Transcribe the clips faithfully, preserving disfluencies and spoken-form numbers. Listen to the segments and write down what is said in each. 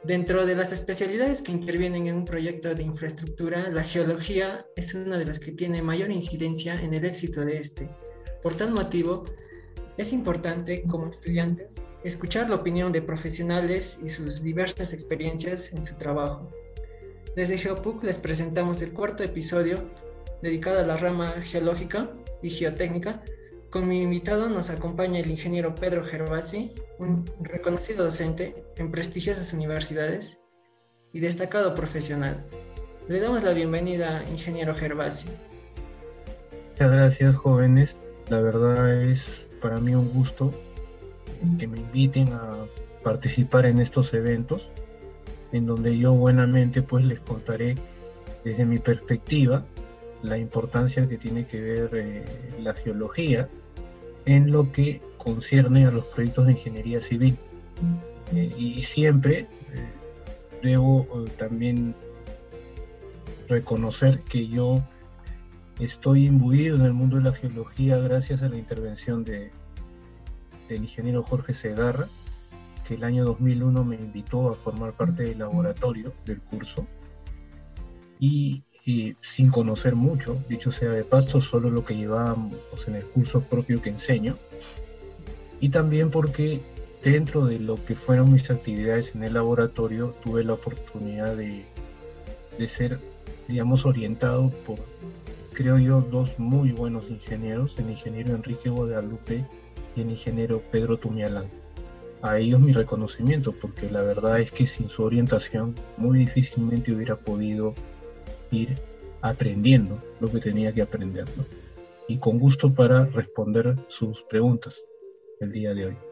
Dentro de las especialidades que intervienen en un proyecto de infraestructura, la geología es una de las que tiene mayor incidencia en el éxito de este. Por tal motivo, es importante, como estudiantes, escuchar la opinión de profesionales y sus diversas experiencias en su trabajo. Desde GeoPUC les presentamos el cuarto episodio dedicado a la rama geológica y geotécnica. Con mi invitado nos acompaña el ingeniero Pedro Gervasi, un reconocido docente en prestigiosas universidades y destacado profesional. Le damos la bienvenida, ingeniero Gervasi. Muchas gracias, jóvenes. La verdad es para mí un gusto que me inviten a participar en estos eventos, en donde yo buenamente pues les contaré desde mi perspectiva la importancia que tiene que ver eh, la geología en lo que concierne a los proyectos de ingeniería civil. Eh, y siempre eh, debo eh, también reconocer que yo estoy imbuido en el mundo de la geología gracias a la intervención de, del ingeniero Jorge Segarra, que el año dos mil uno me invitó a formar parte del laboratorio del curso, y, y sin conocer mucho, dicho sea de paso, solo lo que llevábamos en el curso propio que enseño, y también porque dentro de lo que fueron mis actividades en el laboratorio tuve la oportunidad de, de ser, digamos, orientado por, creo yo, dos muy buenos ingenieros, el ingeniero Enrique Guadalupe y el ingeniero Pedro Tumialán. A ellos mi reconocimiento, porque la verdad es que sin su orientación muy difícilmente hubiera podido ir aprendiendo lo que tenía que aprender, ¿no? Y con gusto para responder sus preguntas el día de hoy.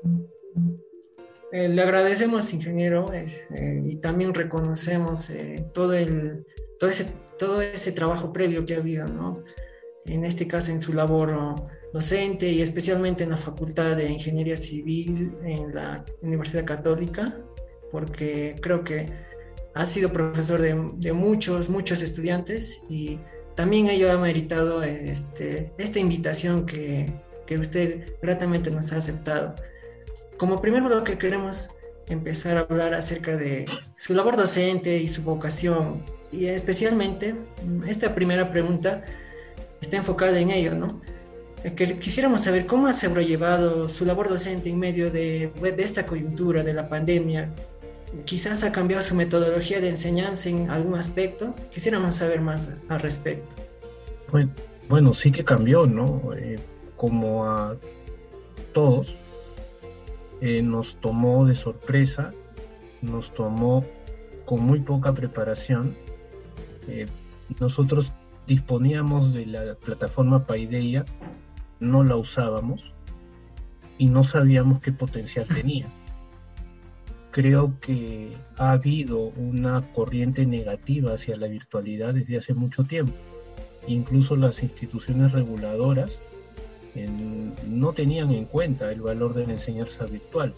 Eh, le agradecemos, ingeniero, eh, eh, y también reconocemos eh, todo, el, todo, ese, todo ese trabajo previo que ha habido, ¿no? En este caso en su labor oh, docente y especialmente en la Facultad de Ingeniería Civil en la Universidad Católica, porque creo que ha sido profesor de, de muchos, muchos estudiantes y también ello ha meritado este, esta invitación que, que usted gratamente nos ha aceptado. Como primer bloque queremos empezar a hablar acerca de su labor docente y su vocación, y especialmente esta primera pregunta está enfocada en ello, ¿no? Que quisiéramos saber cómo ha sobrellevado su labor docente en medio de, de esta coyuntura de la pandemia. Quizás ha cambiado su metodología de enseñanza en algún aspecto. Quisiéramos saber más al respecto. Bueno, bueno, sí que cambió, ¿no? Eh, como a todos, eh, nos tomó de sorpresa, nos tomó con muy poca preparación. Eh, nosotros disponíamos de la plataforma Paideia, no la usábamos y no sabíamos qué potencial tenía. Creo que ha habido una corriente negativa hacia la virtualidad desde hace mucho tiempo. Incluso las instituciones reguladoras en, no tenían en cuenta el valor de la enseñanza virtual.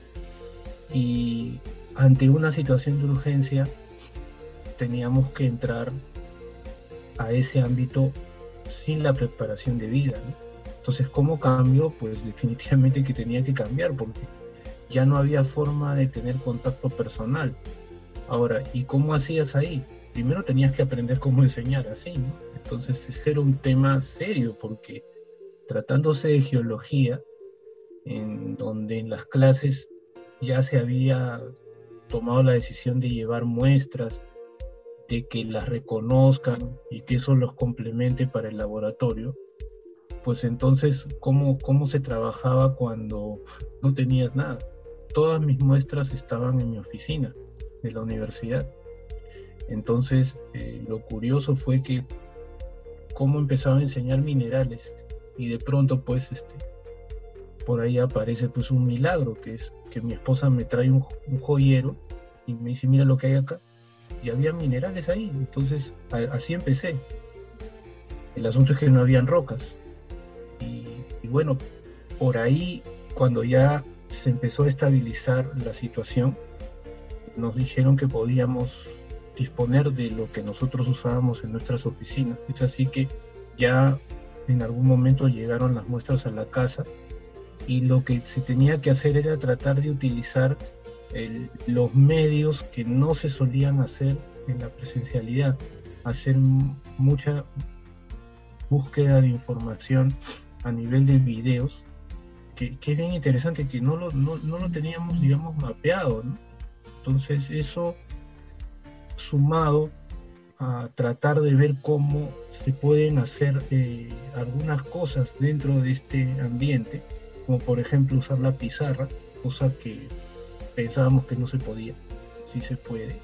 Y ante una situación de urgencia teníamos que entrar a ese ámbito sin la preparación debida, ¿no? Entonces, ¿cómo cambió? Pues definitivamente que tenía que cambiar, porque ya no había forma de tener contacto personal. Ahora, ¿y cómo hacías ahí? Primero tenías que aprender cómo enseñar así, ¿no? Entonces, ese era un tema serio, porque tratándose de geología, en donde en las clases ya se había tomado la decisión de llevar muestras, de que las reconozcan y que eso los complemente para el laboratorio, pues entonces, ¿cómo, cómo se trabajaba cuando no tenías nada? Todas mis muestras estaban en mi oficina de la universidad. Entonces, eh, lo curioso fue que cómo empezaba a enseñar minerales y de pronto, pues, este, por ahí aparece pues un milagro, que es que mi esposa me trae un, un joyero y me dice, mira lo que hay acá. Y había minerales ahí, entonces a, así empecé. El asunto es que no habían rocas. Y, y bueno, por ahí, cuando ya se empezó a estabilizar la situación, nos dijeron que podíamos disponer de lo que nosotros usábamos en nuestras oficinas. Es así que ya en algún momento llegaron las muestras a la casa y lo que se tenía que hacer era tratar de utilizar el, los medios que no se solían hacer en la presencialidad, hacer mucha búsqueda de información a nivel de videos, que, que es bien interesante, que no lo, no, no lo teníamos, digamos, mapeado, ¿no? Entonces eso, sumado a tratar de ver cómo se pueden hacer eh, algunas cosas dentro de este ambiente, como por ejemplo usar la pizarra, cosa que pensábamos que no se podía, sí se puede,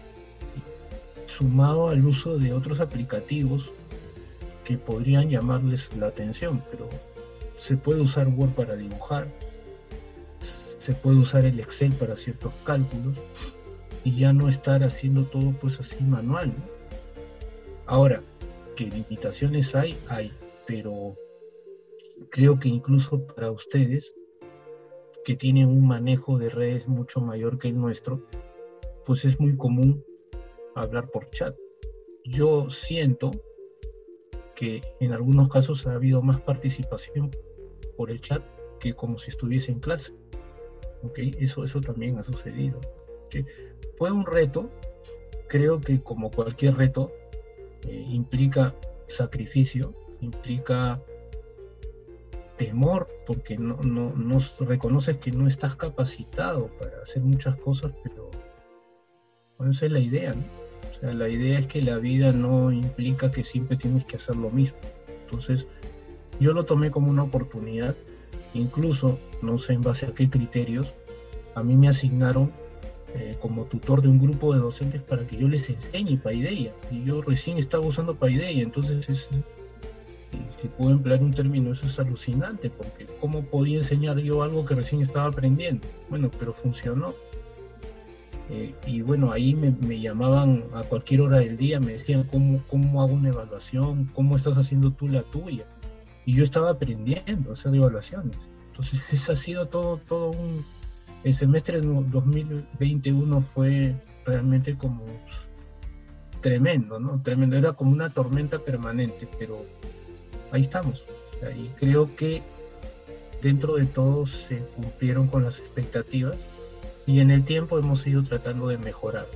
sumado al uso de otros aplicativos que podrían llamarles la atención, pero se puede usar Word para dibujar, se puede usar el Excel para ciertos cálculos, y ya no estar haciendo todo pues así manual, ¿no? Ahora, que limitaciones hay, hay, pero creo que incluso para ustedes, que tienen un manejo de redes mucho mayor que el nuestro, pues es muy común hablar por chat. Yo siento que en algunos casos ha habido más participación por el chat que como si estuviese en clase. ¿Okay? Eso, eso también ha sucedido. ¿Okay? Fue un reto, creo que como cualquier reto, eh, implica sacrificio, implica temor, porque no, no, no reconoces que no estás capacitado para hacer muchas cosas, pero bueno, esa es la idea, ¿no? O sea, la idea es que la vida no implica que siempre tienes que hacer lo mismo. Entonces, yo lo tomé como una oportunidad, incluso, no sé en base a qué criterios, a mí me asignaron eh, como tutor de un grupo de docentes para que yo les enseñe Paideia, y yo recién estaba usando Paideia, entonces es, si puedo emplear un término, eso es alucinante, porque ¿cómo podía enseñar yo algo que recién estaba aprendiendo? Bueno, pero funcionó. Eh, y bueno, ahí me, me llamaban a cualquier hora del día, me decían ¿cómo, cómo hago una evaluación, cómo estás haciendo tú la tuya, y yo estaba aprendiendo a hacer evaluaciones. Entonces ese ha sido todo, todo un, el semestre de dos mil veintiuno fue realmente como tremendo, ¿no? Tremendo, era como una tormenta permanente, pero ahí estamos. Y creo que dentro de todo se cumplieron con las expectativas, y en el tiempo hemos ido tratando de mejorar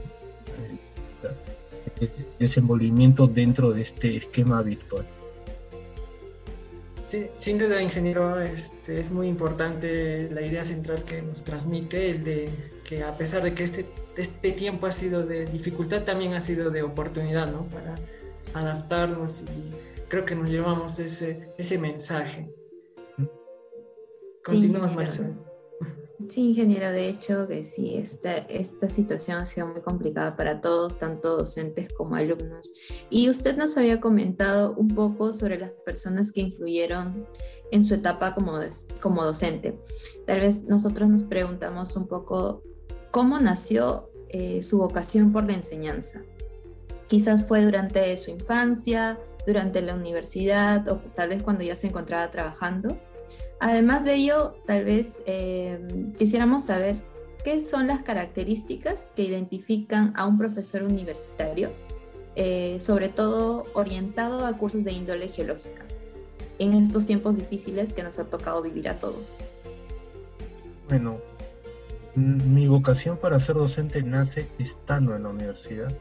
el desenvolvimiento dentro de este esquema virtual. Sí, sin duda, ingeniero, este, es muy importante la idea central que nos transmite, el de que a pesar de que este, este tiempo ha sido de dificultad, también ha sido de oportunidad, ¿no? Para adaptarnos, y creo que nos llevamos ese, ese mensaje. Continuamos, Marisol. Sí, ingeniero, de hecho que sí, esta, esta situación ha sido muy complicada para todos, tanto docentes como alumnos. Y usted nos había comentado un poco sobre las personas que influyeron en su etapa como, como docente. Tal vez nosotros nos preguntamos un poco cómo nació eh, su vocación por la enseñanza. Quizás fue durante su infancia, durante la universidad, o tal vez cuando ya se encontraba trabajando. Además de ello, tal vez eh, quisiéramos saber qué son las características que identifican a un profesor universitario, eh, sobre todo orientado a cursos de índole geológica, en estos tiempos difíciles que nos ha tocado vivir a todos. Bueno, mi vocación para ser docente nace estando en la universidad,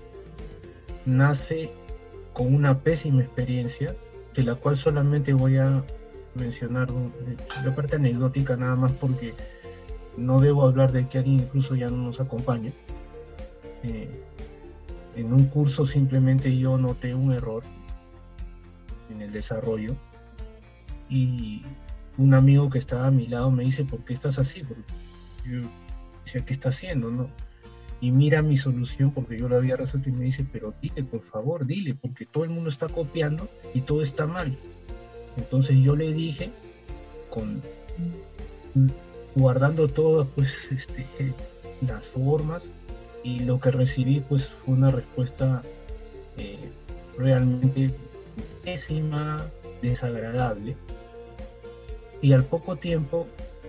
nace con una pésima experiencia, de la cual solamente voy a mencionar la parte anecdótica nada más, porque no debo hablar de que alguien incluso ya no nos acompaña. Eh, en un curso simplemente yo noté un error en el desarrollo, y un amigo que estaba a mi lado me dice: ¿por qué estás así? Porque yo decía: ¿qué está haciendo? ¿No? Y mira mi solución, porque yo lo había resuelto, y me dice: pero dile, por favor, dile, porque todo el mundo está copiando y todo está mal. Entonces yo le dije, con, guardando todas pues, este, las formas, y lo que recibí pues fue una respuesta eh, realmente pésima, desagradable. Y al poco tiempo,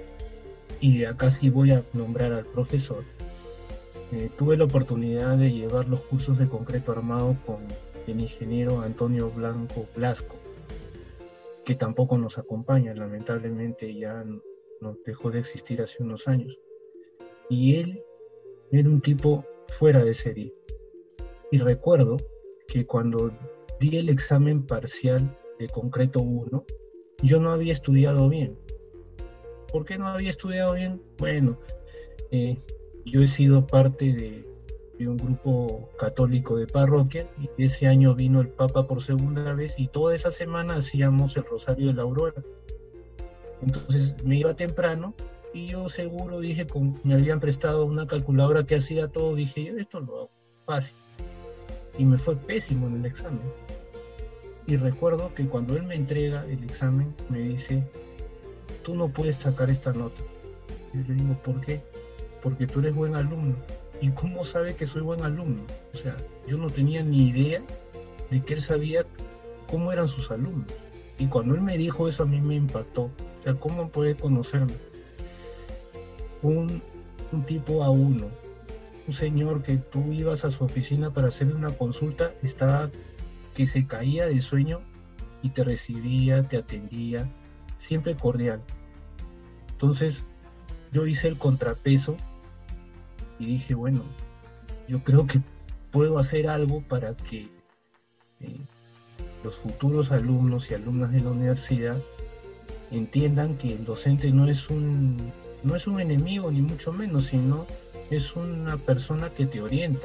y de acá sí voy a nombrar al profesor, eh, tuve la oportunidad de llevar los cursos de concreto armado con el ingeniero Antonio Blanco Blasco, que tampoco nos acompaña, lamentablemente ya nos dejó de existir hace unos años. Y él era un tipo fuera de serie. Y recuerdo que cuando di el examen parcial de concreto uno, yo no había estudiado bien. ¿Por qué no había estudiado bien? Bueno, eh, yo he sido parte de, de un grupo católico de parroquia y ese año vino el Papa por segunda vez y toda esa semana hacíamos el Rosario de la Aurora. Entonces me iba temprano y yo seguro dije, con, me habían prestado una calculadora que hacía todo, dije yo esto lo hago fácil. Y me fue pésimo en el examen. Y recuerdo que cuando él me entrega el examen, me dice, tú no puedes sacar esta nota. Y yo le digo, ¿por qué? Porque tú eres buen alumno. ¿Y cómo sabe que soy buen alumno? O sea, yo no tenía ni idea de que él sabía cómo eran sus alumnos. Y cuando él me dijo eso, a mí me impactó. O sea, ¿cómo puede conocerme? Un, un tipo a uno, un señor que tú ibas a su oficina para hacerle una consulta, estaba que se caía de sueño y te recibía, te atendía, siempre cordial. Entonces yo hice el contrapeso y dije, bueno, yo creo que puedo hacer algo para que eh, los futuros alumnos y alumnas de la universidad entiendan que el docente no es un, no es un enemigo ni mucho menos, sino es una persona que te orienta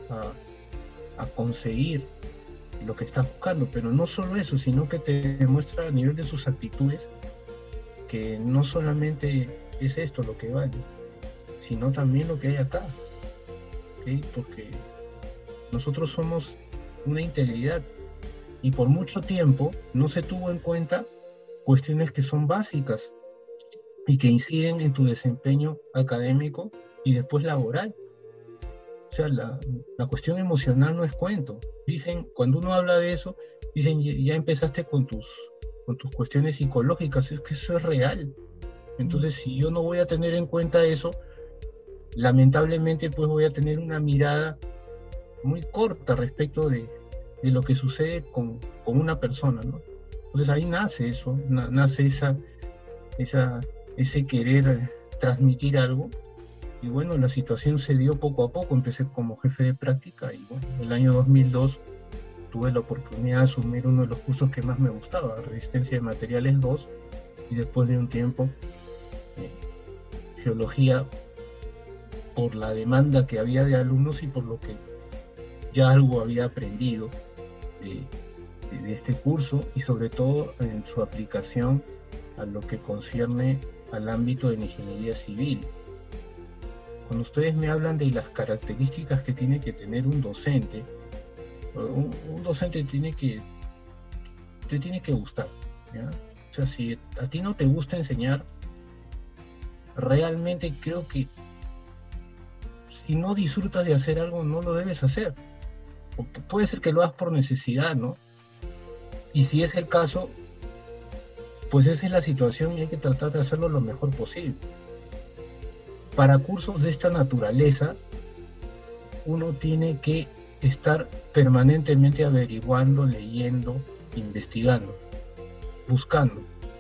a, a conseguir lo que estás buscando, pero no solo eso, sino que te demuestra a nivel de sus actitudes que no solamente es esto lo que vale, sino también lo que hay acá, ¿okay? Porque nosotros somos una integridad y por mucho tiempo no se tuvo en cuenta cuestiones que son básicas y que inciden en tu desempeño académico y después laboral. O sea, la, la cuestión emocional no es cuento. Dicen, cuando uno habla de eso, dicen, ya empezaste con tus, con tus cuestiones psicológicas, es que eso es real. Entonces, si yo no voy a tener en cuenta eso, lamentablemente pues voy a tener una mirada muy corta respecto de, de lo que sucede con, con una persona, ¿no? Entonces ahí nace eso, na, nace esa, esa, ese querer transmitir algo. Y bueno, la situación se dio poco a poco. Empecé como jefe de práctica y bueno, en el año dos mil dos tuve la oportunidad de asumir uno de los cursos que más me gustaba, Resistencia de Materiales dos, y después de un tiempo, eh, Geología, por la demanda que había de alumnos y por lo que ya algo había aprendido de, de, de este curso y sobre todo en su aplicación a lo que concierne al ámbito de la ingeniería civil. Cuando ustedes me hablan de las características que tiene que tener un docente, un, un docente tiene que, te tiene que gustar, ¿ya? O sea, si a ti no te gusta enseñar, realmente creo que si no disfrutas de hacer algo, no lo debes hacer. O puede ser que lo hagas por necesidad, ¿no? Y si es el caso, pues esa es la situación y hay que tratar de hacerlo lo mejor posible. Para cursos de esta naturaleza, uno tiene que estar permanentemente averiguando, leyendo, investigando, buscando.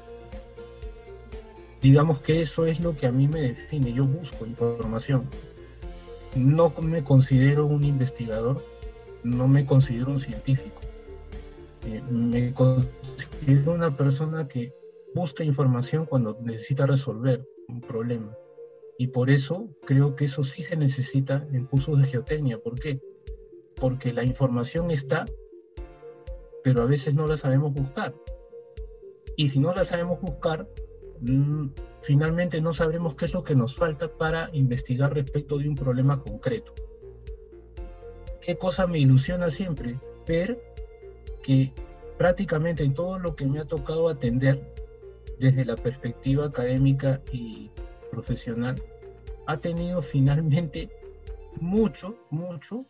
Digamos que eso es lo que a mí me define. Yo busco información. No me considero un investigador, no me considero un científico. Eh, me considero una persona que busca información cuando necesita resolver un problema. Y por eso creo que eso sí se necesita en cursos de geotecnia. ¿Por qué? Porque la información está, pero a veces no la sabemos buscar. Y si no la sabemos buscar, mmm, finalmente no sabremos qué es lo que nos falta para investigar respecto de un problema concreto. ¿Qué cosa me ilusiona siempre? Ver que prácticamente en todo lo que me ha tocado atender desde la perspectiva académica y profesional, ha tenido finalmente mucho, mucho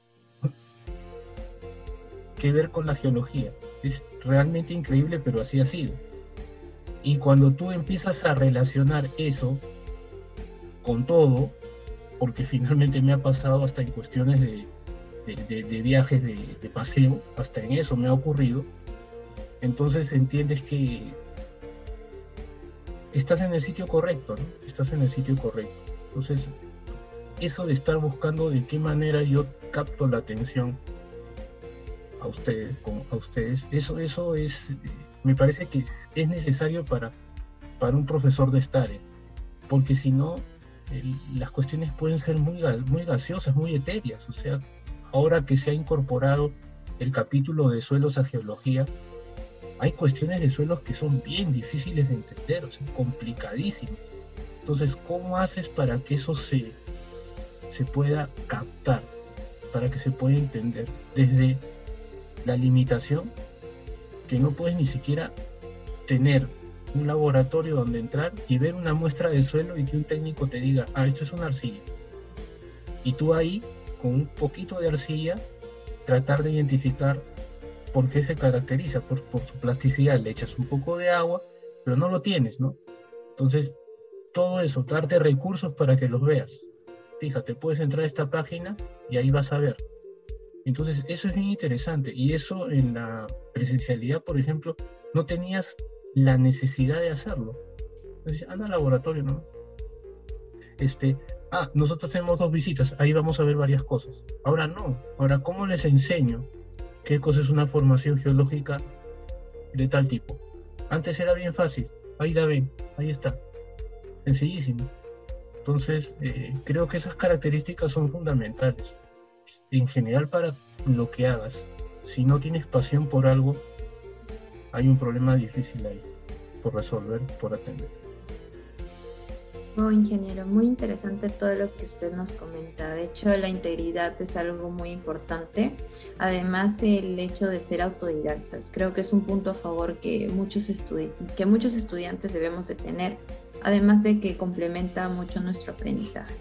que ver con la geología. Es realmente increíble, pero así ha sido. Y cuando tú empiezas a relacionar eso con todo, porque finalmente me ha pasado hasta en cuestiones de, de, de, de viajes de, de paseo, hasta en eso me ha ocurrido, entonces entiendes que estás en el sitio correcto, ¿no? Estás en el sitio correcto. Entonces, eso de estar buscando de qué manera yo capto la atención a ustedes, como a ustedes, eso, eso es, me parece que es necesario para, para un profesor de esta área, porque si no, el, las cuestiones pueden ser muy, muy gaseosas, muy etéreas. O sea, ahora que se ha incorporado el capítulo de suelos a geología, hay cuestiones de suelos que son bien difíciles de entender, o sea, complicadísimas. Entonces, ¿cómo haces para que eso se, se pueda captar, para que se pueda entender desde la limitación, que no puedes ni siquiera tener un laboratorio donde entrar y ver una muestra de suelo y que un técnico te diga, ah, esto es una arcilla, y tú ahí, con un poquito de arcilla, tratar de identificar por qué se caracteriza, por, por su plasticidad? Le echas un poco de agua, pero no lo tienes, ¿no? Entonces, todo eso, darte recursos para que los veas. Fíjate, puedes entrar a esta página y ahí vas a ver. Entonces, eso es bien interesante. Y eso en la presencialidad, por ejemplo, no tenías la necesidad de hacerlo. Entonces, anda al laboratorio, ¿no? Este, ah, nosotros tenemos dos visitas, ahí vamos a ver varias cosas. Ahora no. Ahora, ¿cómo les enseño qué cosa es una formación geológica de tal tipo? Antes era bien fácil. Ahí la ven, ahí está. Sencillísimo. Entonces, eh, creo que esas características son fundamentales en general para lo que hagas. Si no tienes pasión por algo, hay un problema difícil ahí por resolver, por atender. Oh, ingeniero, muy interesante todo lo que usted nos comenta. De hecho, la integridad es algo muy importante. Además, el hecho de ser autodidactas, creo que es un punto a favor que muchos, estudi- que muchos estudiantes debemos de tener, además de que complementa mucho nuestro aprendizaje.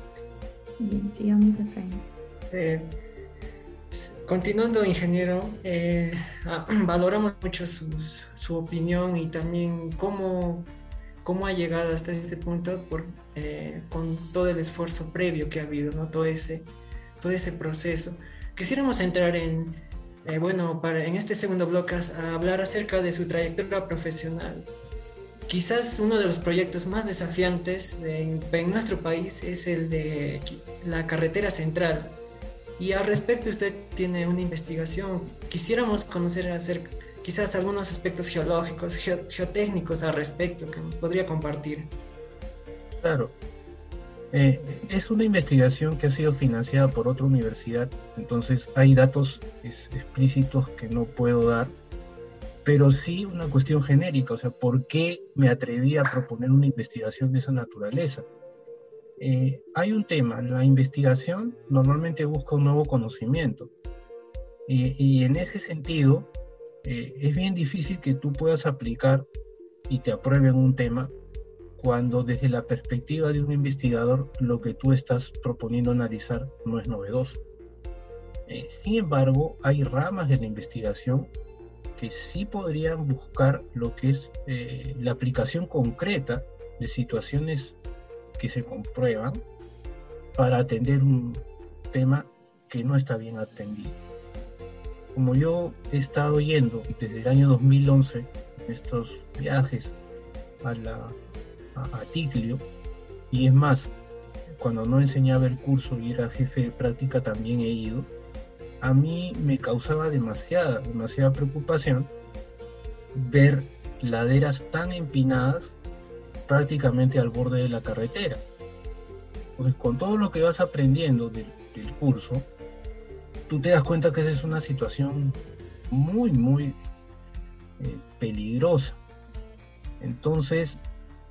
Bien, sigamos, Efraín. Eh, continuando, ingeniero, eh, ah, valoramos mucho sus- su opinión y también cómo, cómo ha llegado hasta este punto por, eh, con todo el esfuerzo previo que ha habido, ¿no? Todo ese, todo ese proceso. Quisiéramos entrar en, eh, bueno, para, en este segundo bloque a hablar acerca de su trayectoria profesional. Quizás uno de los proyectos más desafiantes de, en nuestro país es el de la carretera central. Y al respecto usted tiene una investigación. Quisiéramos conocer acerca, quizás algunos aspectos geológicos, geo, geotécnicos al respecto que nos podría compartir. Claro. Eh, es una investigación que ha sido financiada por otra universidad, entonces hay datos es, explícitos que no puedo dar, pero sí una cuestión genérica, o sea, ¿por qué me atreví a proponer una investigación de esa naturaleza? Eh, hay un tema, la investigación normalmente busca un nuevo conocimiento, y, y en ese sentido eh, es bien difícil que tú puedas aplicar y te aprueben un tema cuando desde la perspectiva de un investigador lo que tú estás proponiendo analizar no es novedoso. Eh, sin embargo, hay ramas de la investigación que sí podrían buscar lo que es eh, la aplicación concreta de situaciones que se comprueban para atender un tema que no está bien atendido. Como yo he estado yendo desde el año dos mil once en estos viajes a, la, a, a Ticlio, y es más, cuando no enseñaba el curso y era jefe de práctica también he ido, a mí me causaba demasiada, demasiada preocupación ver laderas tan empinadas prácticamente al borde de la carretera. Entonces, con todo lo que vas aprendiendo del, del curso, tú te das cuenta que esa es una situación muy, muy eh, peligrosa. Entonces,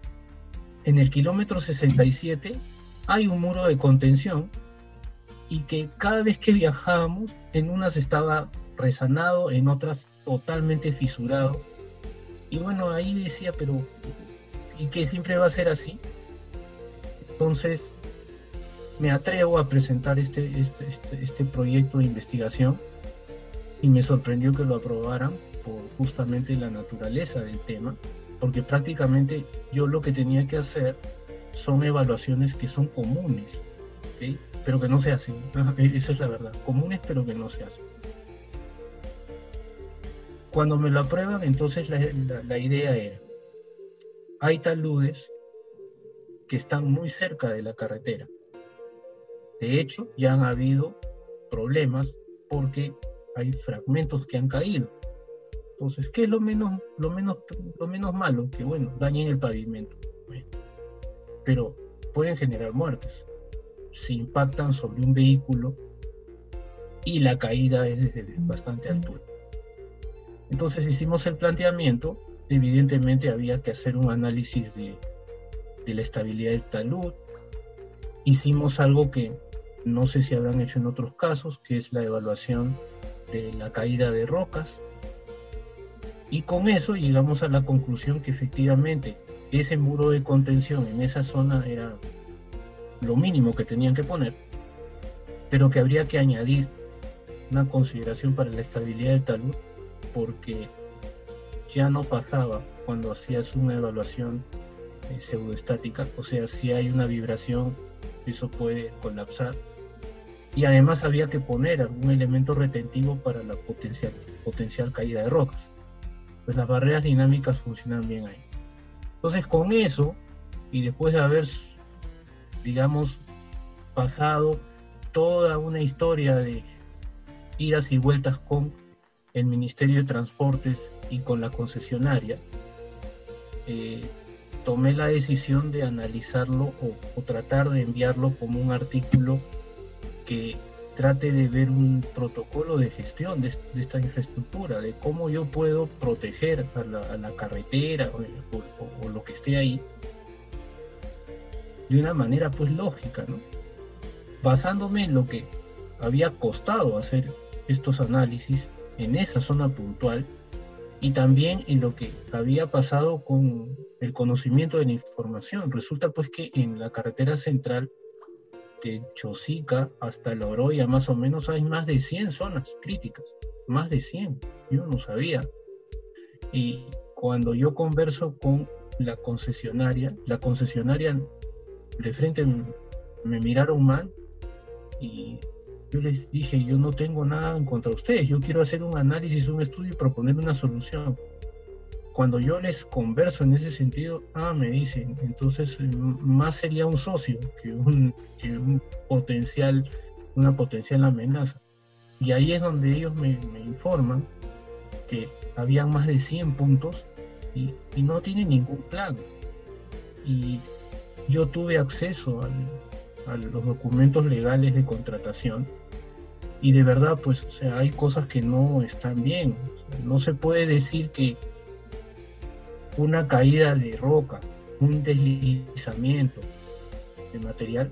en el kilómetro sesenta y siete hay un muro de contención y que cada vez que viajábamos, en unas estaba resanado, en otras totalmente fisurado. Y bueno, ahí decía, pero ¿y que siempre va a ser así? Entonces me atrevo a presentar este, este, este, este proyecto de investigación y me sorprendió que lo aprobaran por justamente la naturaleza del tema, porque prácticamente yo lo que tenía que hacer son evaluaciones que son comunes, ¿okay? Pero que no se hacen. Esa es la verdad, comunes pero que no se hacen. Cuando me lo aprueban, entonces la, la, la idea era, hay taludes que están muy cerca de la carretera, De hecho, ya han habido problemas porque hay fragmentos que han caído. Entonces, ¿qué es lo menos, lo menos, lo menos malo? Que, bueno, dañen el pavimento. Bueno, pero pueden generar muertes si impactan sobre un vehículo y la caída es desde bastante altura. Entonces hicimos el planteamiento. Evidentemente había que hacer un análisis de, de la estabilidad del talud. Hicimos algo que no sé si habrán hecho en otros casos, que es la evaluación de la caída de rocas. Y con eso llegamos a la conclusión que efectivamente ese muro de contención en esa zona era lo mínimo que tenían que poner, pero que habría que añadir una consideración para la estabilidad del talud, porque ya no pasaba cuando hacías una evaluación eh, pseudoestática, o sea, si hay una vibración, eso puede colapsar, y además había que poner algún elemento retentivo para la potencial, potencial caída de rocas. Pues las barreras dinámicas funcionan bien ahí. Entonces, con eso, y después de haber, digamos, pasado toda una historia de idas y vueltas con el Ministerio de Transportes y con la concesionaria, eh, tomé la decisión de analizarlo o, o tratar de enviarlo como un artículo que trate de ver un protocolo de gestión de, de esta infraestructura, de cómo yo puedo proteger a la, a la carretera o, o, o lo que esté ahí de una manera pues lógica, ¿no? Basándome en lo que había costado hacer estos análisis en esa zona puntual y también en lo que había pasado con el conocimiento de la información. Resulta pues que en la carretera central de Chosica hasta La Oroya más o menos hay más de cien zonas críticas, más de cien, yo no sabía. Y cuando yo converso con la concesionaria, la concesionaria de frente me, me miraron mal y yo les dije, yo no tengo nada en contra de ustedes, yo quiero hacer un análisis, un estudio y proponer una solución. Cuando yo les converso en ese sentido, ah, me dicen, entonces más sería un socio que un, que un potencial, una potencial amenaza. Y ahí es donde ellos me, me informan que habían más de cien puntos y, y no tienen ningún plan. Y yo tuve acceso al, a los documentos legales de contratación y de verdad, pues, o sea, hay cosas que no están bien. O sea, no se puede decir que una caída de roca, un deslizamiento de material,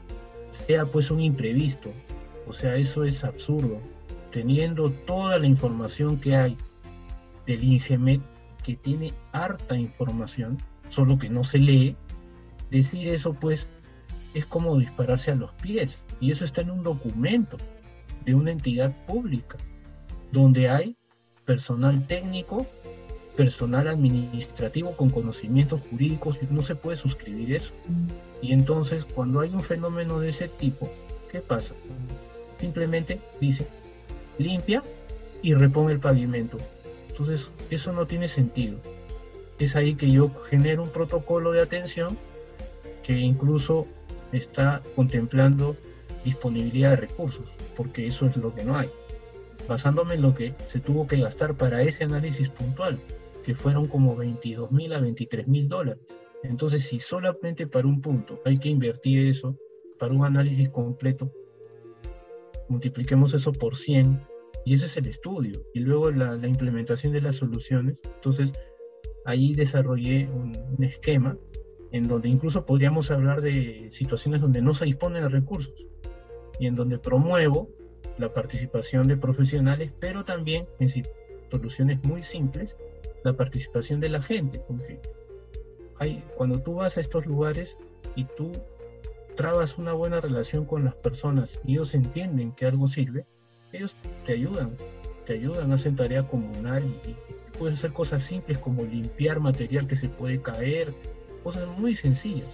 sea pues un imprevisto. O sea, eso es absurdo. Teniendo toda la información que hay del INGEMET, que tiene harta información, solo que no se lee, decir eso pues es como dispararse a los pies. Y eso está en un documento de una entidad pública, donde hay personal técnico, personal administrativo con conocimientos jurídicos, y no se puede suscribir eso. Y entonces cuando hay un fenómeno de ese tipo, ¿qué pasa? Simplemente dice, limpia y repone el pavimento. Entonces eso no tiene sentido. Es ahí que yo genero un protocolo de atención que incluso está contemplando disponibilidad de recursos, porque eso es lo que no hay, basándome en lo que se tuvo que gastar para ese análisis puntual, que fueron como veintidós mil a veintitrés mil dólares. Entonces, si solamente para un punto hay que invertir eso, para un análisis completo, multipliquemos eso por cien, y ese es el estudio, y luego la, la implementación de las soluciones. Entonces, ahí desarrollé un, un esquema en donde incluso podríamos hablar de situaciones donde no se disponen de recursos, y en donde promuevo la participación de profesionales, pero también en soluciones muy simples, la participación de la gente, porque hay, cuando tú vas a estos lugares y tú trabas una buena relación con las personas y ellos entienden que algo sirve, ellos te ayudan, te ayudan, hacen tarea comunal y, y puedes hacer cosas simples como limpiar material que se puede caer, cosas muy sencillas,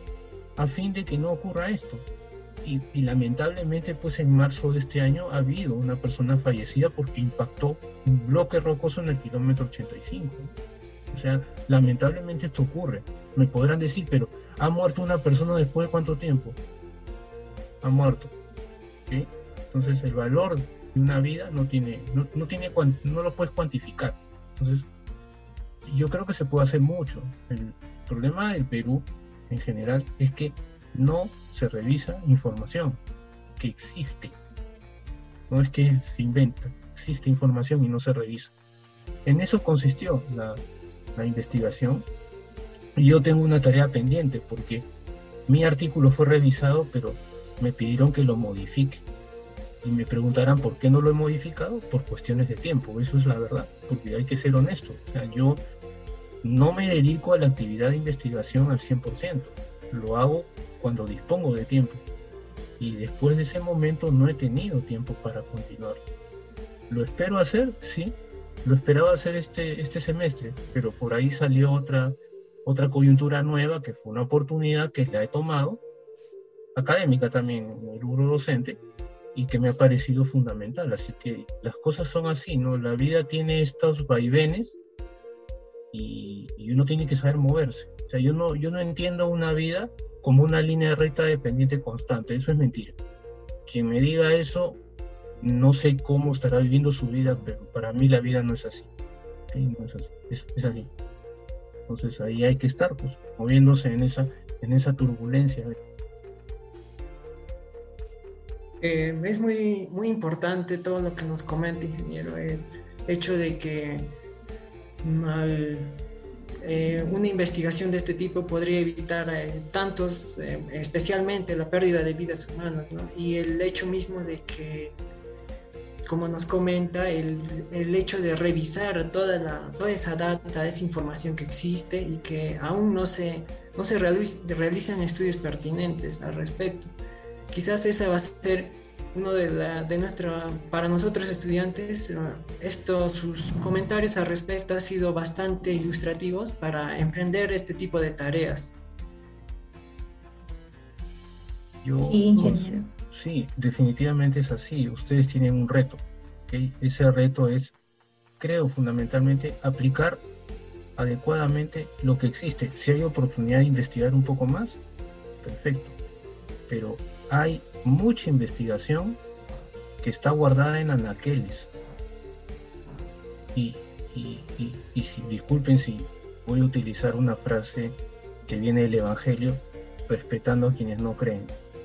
a fin de que no ocurra esto. Y, y lamentablemente pues en marzo de este año ha habido una persona fallecida porque impactó un bloque rocoso en el kilómetro ochenta y cinco. O sea, lamentablemente esto ocurre. Me podrán decir, pero ¿ha muerto una persona después de cuánto tiempo? ha muerto. ¿Okay? Entonces el valor de una vida no tiene, no, no tiene, no lo puedes cuantificar. Entonces yo creo que se puede hacer mucho. El problema del Perú en general es que no se revisa información que existe. No es que se inventa, existe información y no se revisa. En eso consistió la, la investigación. Y yo tengo una tarea pendiente porque mi artículo fue revisado, pero me pidieron que lo modifique. Y me preguntarán por qué no lo he modificado, por cuestiones de tiempo. Eso es la verdad, porque hay que ser honesto. O sea, yo no me dedico a la actividad de investigación al cien por ciento. Lo hago cuando dispongo de tiempo. Y después de ese momento no he tenido tiempo para continuar. ¿Lo espero hacer? Sí. Lo esperaba hacer este, este semestre, pero por ahí salió otra, otra coyuntura nueva, que fue una oportunidad que la he tomado, académica también, en el rubro docente, y que me ha parecido fundamental. Así que las cosas son así, ¿no? La vida tiene estos vaivenes y, y uno tiene que saber moverse. O sea, yo no, yo no entiendo una vida como una línea recta de pendiente constante. Eso es mentira. Quien me diga eso, no sé cómo estará viviendo su vida, pero para mí la vida no es así. ¿Okay? No es así. Es, es así. Entonces ahí hay que estar, pues, moviéndose en esa, en esa turbulencia. Eh, es muy, muy importante todo lo que nos comenta, ingeniero, el hecho de que mal, eh, una investigación de este tipo podría evitar eh, tantos, eh, especialmente la pérdida de vidas humanas, ¿no? Y el hecho mismo de que, como nos comenta, el, el hecho de revisar toda, la, toda esa data, esa información que existe y que aún no se, no se realizan estudios pertinentes al respecto. Quizás esa va a ser uno de, la, de nuestra, para nosotros estudiantes, estos, sus comentarios al respecto han sido bastante ilustrativos para emprender este tipo de tareas. Yo, sí, ingeniero. Pues, sí, definitivamente es así. Ustedes tienen un reto, ¿okay? Ese reto es, creo, fundamentalmente aplicar adecuadamente lo que existe. Si hay oportunidad de investigar un poco más, perfecto. Pero hay mucha investigación que está guardada en anaqueles. Y, y, y, y si, disculpen si voy a utilizar una frase que viene del Evangelio, respetando a quienes no creen.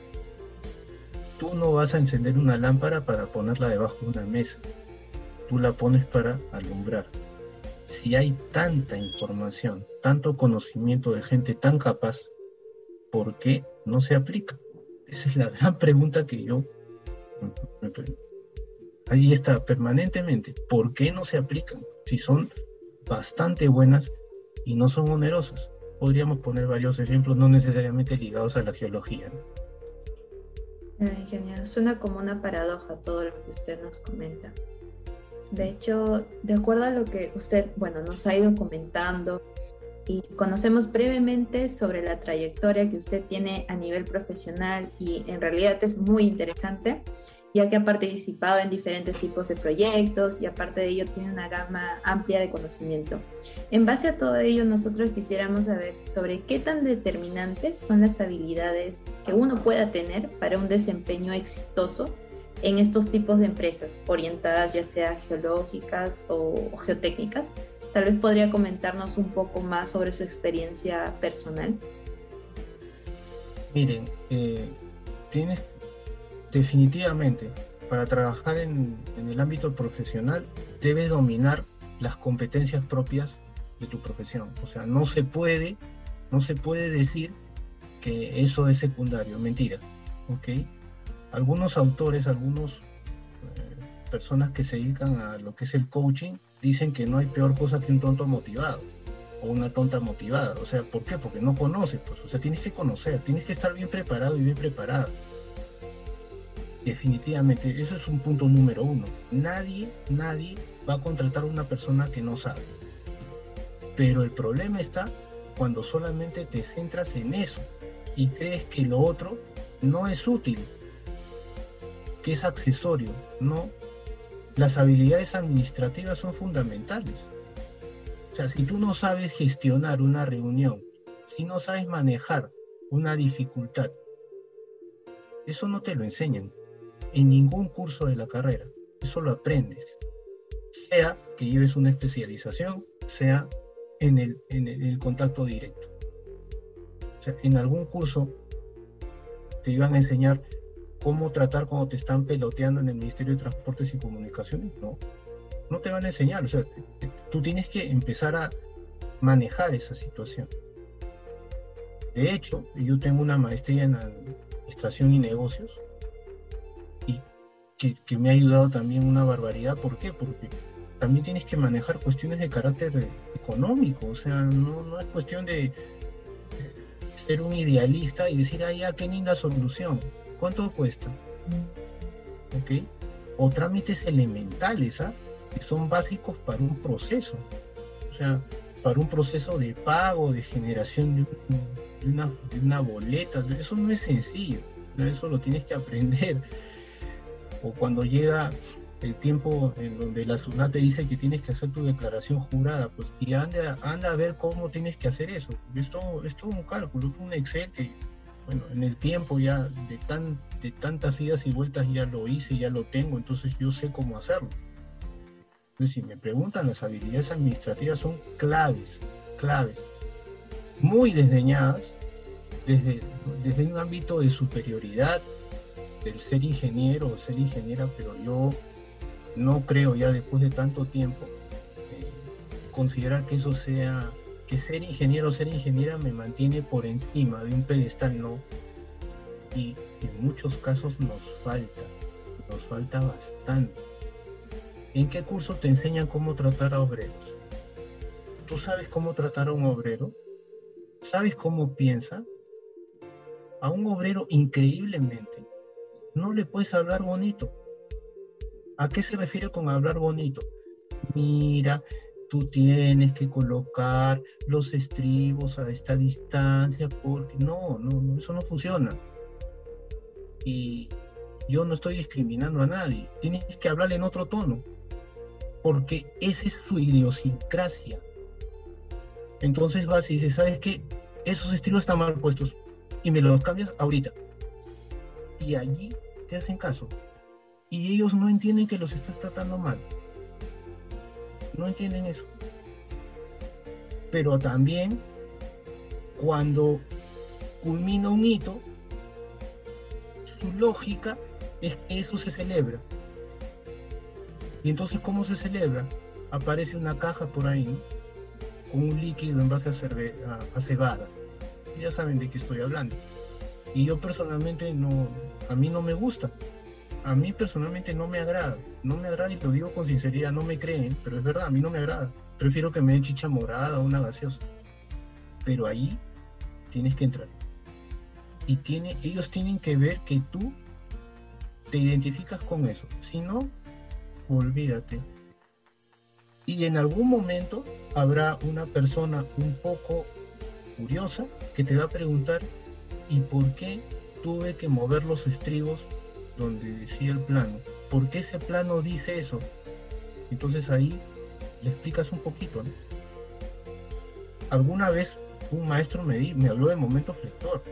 Tú no vas a encender una lámpara para ponerla debajo de una mesa. Tú la pones para alumbrar. Si hay tanta información, tanto conocimiento de gente tan capaz, ¿por qué no se aplica? Esa es la gran pregunta que yo me pregunto. Ahí está permanentemente. ¿Por qué no se aplican? Si son bastante buenas y no son onerosas. Podríamos poner varios ejemplos, no necesariamente ligados a la geología, ¿no? Ay, genial. Suena como una paradoja todo lo que usted nos comenta. De hecho, de acuerdo a lo que usted, bueno, nos ha ido comentando, y conocemos brevemente sobre la trayectoria que usted tiene a nivel profesional, y en realidad es muy interesante, ya que ha participado en diferentes tipos de proyectos y aparte de ello tiene una gama amplia de conocimiento. En base a todo ello, nosotros quisiéramos saber sobre qué tan determinantes son las habilidades que uno pueda tener para un desempeño exitoso en estos tipos de empresas orientadas ya sea geológicas o geotécnicas. Tal vez podría comentarnos un poco más sobre su experiencia personal. Miren, eh, tienes definitivamente, para trabajar en, en el ámbito profesional, debes dominar las competencias propias de tu profesión. O sea, no se puede, no se puede decir que eso es secundario, mentira, ¿ok? Algunos autores, algunas eh, personas que se dedican a lo que es el coaching, dicen que no hay peor cosa que un tonto motivado o una tonta motivada. O sea, ¿por qué? Porque no conoces, pues. O sea, tienes que conocer, tienes que estar bien preparado y bien preparada. Definitivamente, eso es un punto número uno. Nadie, nadie va a contratar a una persona que no sabe. Pero el problema está cuando solamente te centras en eso y crees que lo otro no es útil, que es accesorio. No, las habilidades administrativas son fundamentales. O sea, si tú no sabes gestionar una reunión, si no sabes manejar una dificultad, Eso no te lo enseñan en ningún curso de la carrera. Eso lo aprendes. Sea que lleves una especialización, sea en el, en el, en el contacto directo. O sea, en algún curso te iban a enseñar cómo tratar cuando te están peloteando en el Ministerio de Transportes y Comunicaciones. No, no te van a enseñar. O sea, tú tienes que empezar a manejar esa situación. De hecho, yo tengo una maestría en Administración y Negocios y que, que me ha ayudado también una barbaridad. ¿Por qué? Porque también tienes que manejar cuestiones de carácter económico. O sea, no, no es cuestión de, de ser un idealista y decir, ah, ya, qué linda solución. ¿Cuánto cuesta? ¿Ok? O trámites elementales, ¿ah? Que son básicos para un proceso. O sea, para un proceso de pago, de generación de, un, de, una, de una boleta. Eso no es sencillo. ¿No? Eso lo tienes que aprender. O cuando llega el tiempo en donde la SUNAT te dice que tienes que hacer tu declaración jurada, pues y anda, anda a ver cómo tienes que hacer eso. Es todo, es todo un cálculo, un Excel que, bueno, en el tiempo ya de, tan, de tantas idas y vueltas ya lo hice, ya lo tengo, entonces yo sé cómo hacerlo. Entonces, si me preguntan, las habilidades administrativas son claves, claves, muy desdeñadas desde, desde un ámbito de superioridad del ser ingeniero o ser ingeniera, pero yo no creo ya después de tanto tiempo eh, considerar que eso sea, que ser ingeniero o ser ingeniera me mantiene por encima de un pedestal, no. Y en muchos casos nos falta, nos falta bastante. ¿En qué curso te enseñan cómo tratar a obreros? ¿Tú sabes cómo tratar a un obrero? ¿Sabes cómo piensa? A un obrero, increíblemente, no le puedes hablar bonito. ¿A qué se refiere con hablar bonito? Mira, tú tienes que colocar los estribos a esta distancia, porque no, no, no, eso no funciona. Y yo no estoy discriminando a nadie. Tienes que hablar en otro tono, porque esa es su idiosincrasia. Entonces vas y dices, ¿sabes qué? Esos estribos están mal puestos y me los cambias ahorita. Y allí te hacen caso. Y ellos no entienden que los estás tratando mal. No entienden eso. Pero también, cuando culmina un hito, su lógica es que eso se celebra. Y entonces, ¿cómo se celebra? Aparece una caja por ahí, ¿no? Con un líquido en base a, cerve a, a cebada. Ya saben de qué estoy hablando. Y yo personalmente no, a mí no me gusta. A mí personalmente no me agrada. No me agrada y lo digo con sinceridad, no me creen, pero es verdad, a mí no me agrada. Prefiero que me den chicha morada o una gaseosa. Pero ahí tienes que entrar. Y tiene, ellos tienen que ver que tú te identificas con eso. Si no, olvídate. Y en algún momento habrá una persona un poco curiosa que te va a preguntar, ¿y por qué tuve que mover los estribos donde decía el plano? ¿Por qué ese plano dice eso? Entonces ahí le explicas un poquito, ¿no? Alguna vez un maestro me, di, me habló de momento flector.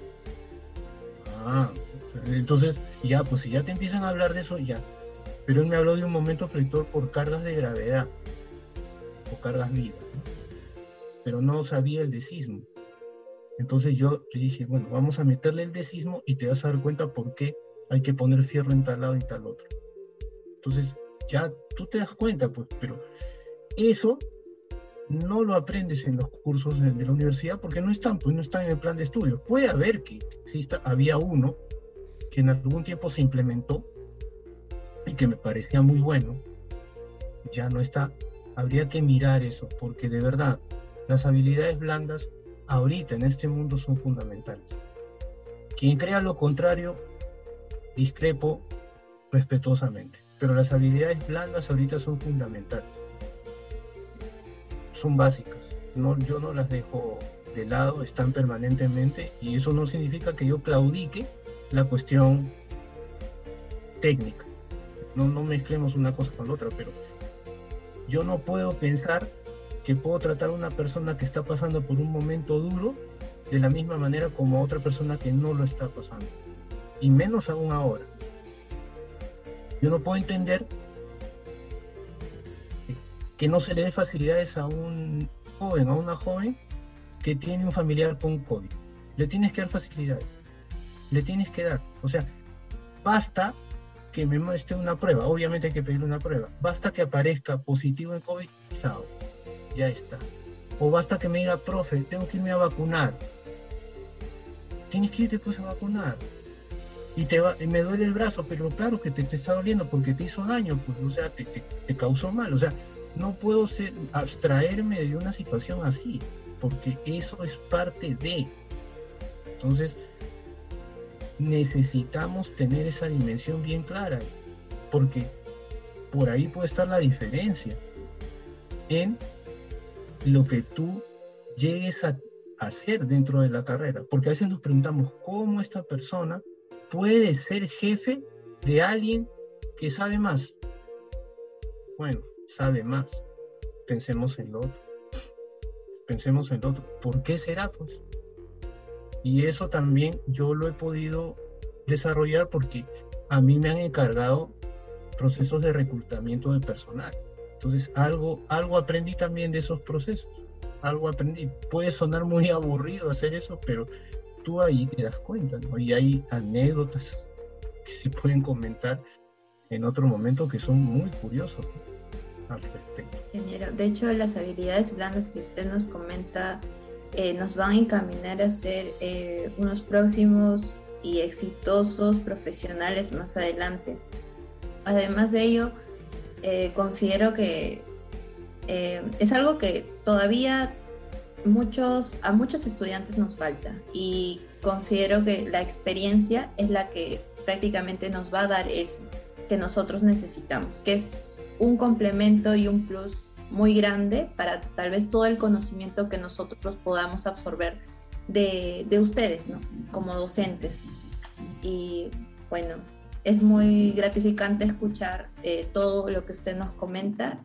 Ah, entonces ya, pues si ya te empiezan a hablar de eso, ya. Pero él me habló de un momento flector por cargas de gravedad o cargas vivas, ¿no? Pero no sabía el decismo. Entonces yo le dije, bueno, vamos a meterle el decismo y te vas a dar cuenta por qué hay que poner fierro en tal lado y tal otro. Entonces ya tú te das cuenta, pues, pero eso no lo aprendes en los cursos de, de la universidad porque no están, pues no están en el plan de estudio. Puede haber que exista, había uno que en algún tiempo se implementó y que me parecía muy bueno, ya no está. Habría que mirar eso, porque de verdad, las habilidades blandas ahorita en este mundo son fundamentales. Quien crea lo contrario, discrepo respetuosamente, pero las habilidades blandas ahorita son fundamentales. Son básicas, no, yo no las dejo de lado, están permanentemente, y eso no significa que yo claudique la cuestión técnica. No, no mezclemos una cosa con la otra, pero yo no puedo pensar que puedo tratar a una persona que está pasando por un momento duro de la misma manera como a otra persona que no lo está pasando. y menos aún ahora. Yo no puedo entender que no se le dé facilidades a un joven, a una joven que tiene un familiar con COVID. Le tienes que dar facilidades, le tienes que dar, o sea, basta que me muestre una prueba, obviamente hay que pedirle una prueba, basta que aparezca positivo en COVID, chao, ya está. O basta que me diga, profe, tengo que irme a vacunar. Tienes que irte pues a vacunar. Y te va, y me duele el brazo, pero claro que te, te está doliendo porque te hizo daño, pues, o sea, te, te, te causó mal. O sea, no puedo ser, abstraerme de una situación así, porque eso es parte de. Entonces, necesitamos tener esa dimensión bien clara, porque por ahí puede estar la diferencia en lo que tú llegues a hacer dentro de la carrera, porque a veces nos preguntamos cómo esta persona puede ser jefe de alguien que sabe más. Bueno, sabe más. Pensemos en lo otro. Pensemos en lo otro. ¿Por qué será, pues? Y eso también yo lo he podido desarrollar porque a mí me han encargado procesos de reclutamiento de personal. Entonces, algo, algo aprendí también de esos procesos. Algo aprendí. Puede sonar muy aburrido hacer eso, pero tú ahí te das cuenta, ¿no? Y hay anécdotas que se pueden comentar en otro momento que son muy curiosos, ¿no? Al respecto. Ingeniero, de hecho, las habilidades blandas que usted nos comenta eh, nos van a encaminar a ser eh, unos próximos y exitosos profesionales más adelante. Además de ello, eh, considero que eh, es algo que todavía muchos, a muchos estudiantes nos falta, y considero que la experiencia es la que prácticamente nos va a dar eso que nosotros necesitamos, que es un complemento y un plus muy grande para tal vez todo el conocimiento que nosotros podamos absorber de, de ustedes, ¿no? Como docentes. Y bueno, es muy gratificante escuchar eh, todo lo que usted nos comenta,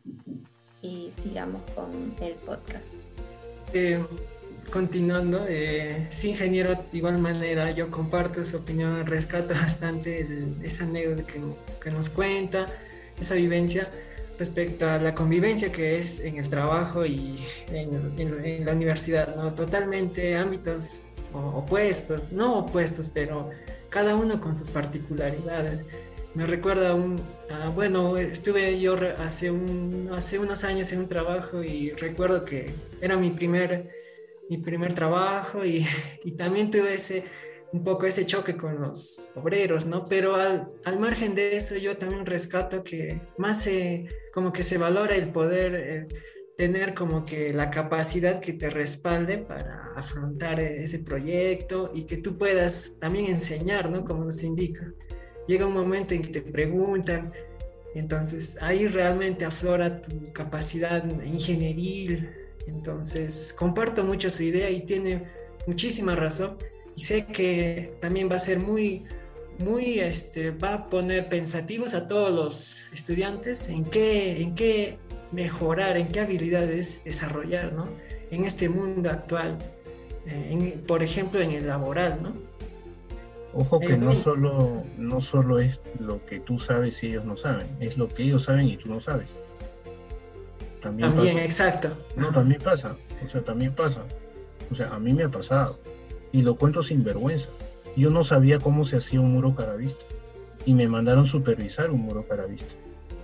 y sigamos con el podcast. Eh, continuando, eh, sí, ingeniero, de igual manera yo comparto su opinión, rescato bastante el, esa anécdota que, que nos cuenta, esa vivencia respecto a la convivencia que es en el trabajo y en, en, en la universidad, ¿no? Totalmente ámbitos opuestos, no opuestos, pero cada uno con sus particularidades. Me recuerda un, uh, bueno, estuve yo hace, un, hace unos años en un trabajo y recuerdo que era mi primer, mi primer trabajo y, y también tuve ese, un poco ese choque con los obreros, ¿no? Pero al, al margen de eso yo también rescato que más se, como que se valora el poder, eh, tener como que la capacidad que te respalde para afrontar ese proyecto y que tú puedas también enseñar, ¿no? Como nos indica. Llega un momento en que te preguntan, entonces ahí realmente aflora tu capacidad ingenieril. Entonces comparto mucho su idea y tiene muchísima razón, y sé que también va a ser muy, muy, este, va a poner pensativos a todos los estudiantes en qué, en qué mejorar, en qué habilidades desarrollar, ¿no? En este mundo actual, eh, en, por ejemplo en el laboral, ¿no? Ojo que no solo, no solo es lo que tú sabes y ellos no saben, es lo que ellos saben y tú no sabes. También, también pasa. Exacto. No, también pasa, o sea, también pasa. O sea, a mí me ha pasado, y lo cuento sin vergüenza. Yo no sabía cómo se hacía un muro caravista, y me mandaron supervisar un muro caravista.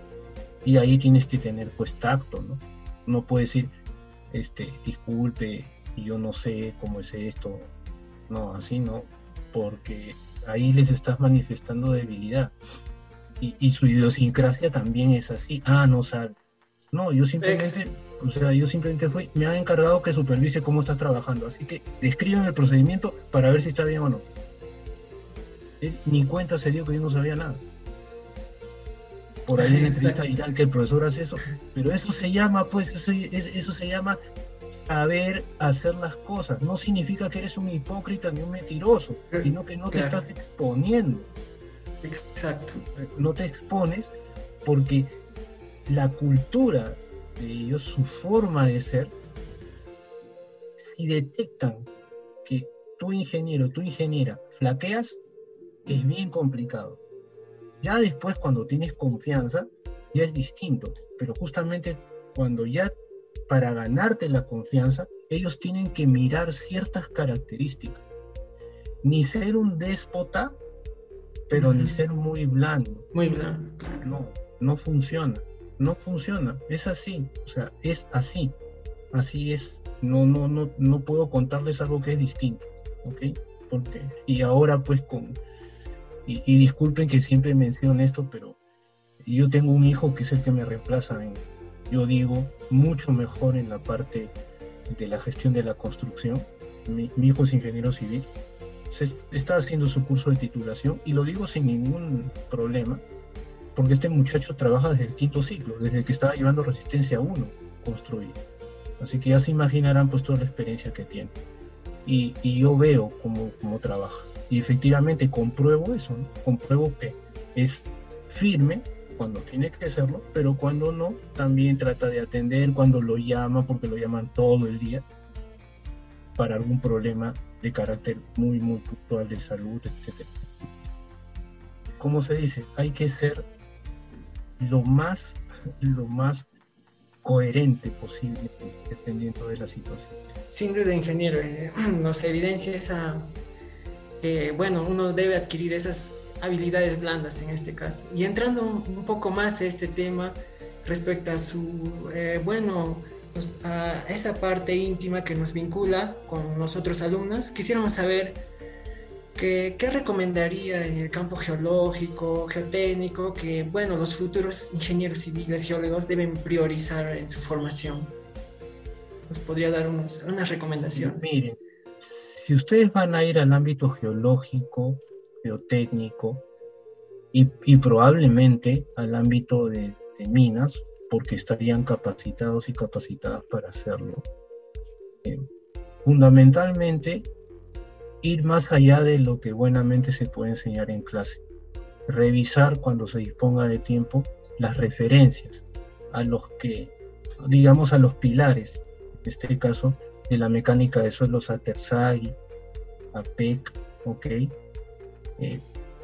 Y ahí tienes que tener pues tacto, ¿no? No puedes decir, este, disculpe, yo no sé cómo es esto. No, así no. Porque ahí les estás manifestando debilidad, y, y su idiosincrasia también es así. Ah, no sabe. No, yo simplemente, o sea, yo simplemente fui, me han encargado que supervise cómo estás trabajando, así que describen el procedimiento para ver si está bien o no. Él ni cuenta se dio que yo no sabía nada. Por ahí en la entrevista dirán que el profesor hace eso, pero eso se llama, pues, eso, eso se llama saber hacer las cosas. No significa que eres un hipócrita ni un mentiroso, sino que no te claro. estás exponiendo. Exacto. No te expones porque la cultura de ellos, su forma de ser, si detectan que tu ingeniero, tu ingeniera flaqueas, es bien complicado. Ya después, cuando tienes confianza, ya es distinto, pero justamente cuando ya, para ganarte la confianza, ellos tienen que mirar ciertas características. Ni ser un déspota, pero uh-huh. ni ser muy blando. Muy blando. No, no funciona. No funciona. Es así. O sea, es así. Así es. No, no, no, no puedo contarles algo que es distinto. ¿Ok? Porque, y ahora pues con... Y, y disculpen que siempre menciono esto, pero yo tengo un hijo que es el que me reemplaza en, yo digo, mucho mejor en la parte de la gestión de la construcción. Mi, mi hijo es ingeniero civil. Se está haciendo su curso de titulación y lo digo sin ningún problema, porque este muchacho trabaja desde el quinto ciclo, desde que estaba llevando resistencia uno construir. Así que ya se imaginarán pues toda la experiencia que tiene. Y, y yo veo cómo, cómo trabaja. Y efectivamente compruebo eso, ¿no? Compruebo que es firme cuando tiene que serlo, pero cuando no, también trata de atender cuando lo llaman, porque lo llaman todo el día, para algún problema de carácter muy, muy puntual de salud, etcétera. Como se dice, hay que ser lo más, lo más coherente posible dependiendo de la situación. Sin duda, ingeniero, eh, nos evidencia esa, que, bueno, uno debe adquirir esas habilidades blandas en este caso. Y entrando un, un poco más a este tema respecto a su, eh, bueno, pues, a esa parte íntima que nos vincula con los otros alumnos, quisiéramos saber que, qué recomendaría en el campo geológico, geotécnico, que, bueno, los futuros ingenieros civiles, geólogos deben priorizar en su formación. ¿Nos podría dar unos, unas recomendaciones? Miren, si ustedes van a ir al ámbito geológico, geotécnico y, y probablemente al ámbito de, de minas, porque estarían capacitados y capacitadas para hacerlo. Eh, fundamentalmente, ir más allá de lo que buenamente se puede enseñar en clase. Revisar cuando se disponga de tiempo las referencias a los que, digamos, a los pilares, en este caso, de la mecánica de suelos, a Terzaghi, a Peck, ¿ok? Eh,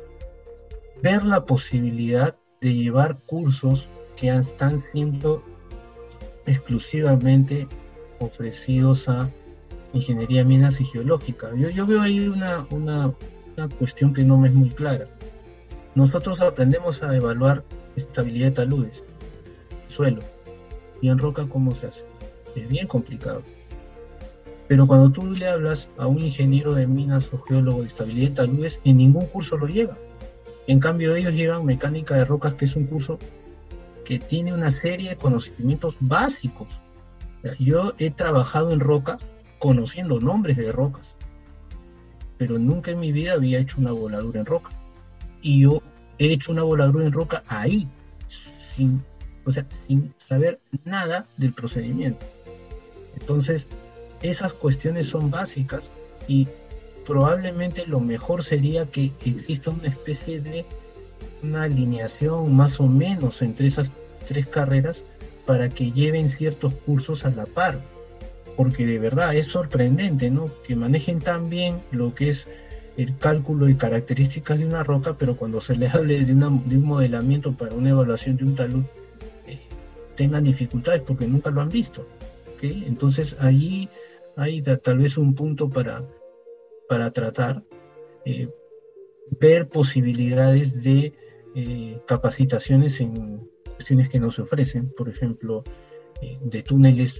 ver la posibilidad de llevar cursos que están siendo exclusivamente ofrecidos a ingeniería de minas y geológica. Yo, yo veo ahí una, una, una cuestión que no me es muy clara. Nosotros aprendemos a evaluar estabilidad de taludes, suelo, y en roca ¿cómo se hace? Es bien complicado. Pero cuando tú le hablas a un ingeniero de minas o geólogo de estabilidad de taludes, en ningún curso lo lleva. En cambio ellos llevan mecánica de rocas, que es un curso que tiene una serie de conocimientos básicos. Yo he trabajado en roca conociendo nombres de rocas, pero nunca en mi vida había hecho una voladura en roca. Y yo he hecho una voladura en roca ahí, sin, o sea, sin saber nada del procedimiento. Entonces, esas cuestiones son básicas y probablemente lo mejor sería que exista una especie de una alineación más o menos entre esas tres carreras para que lleven ciertos cursos a la par, porque de verdad es sorprendente, ¿no? Que manejen tan bien lo que es el cálculo y características de una roca, pero cuando se les hable de, una, de un modelamiento para una evaluación de un talud, eh, tengan dificultades porque nunca lo han visto, ¿okay? Entonces allí hay da, tal vez un punto para, para tratar, eh, ver posibilidades de eh, capacitaciones en cuestiones que no se ofrecen, por ejemplo, eh, de túneles.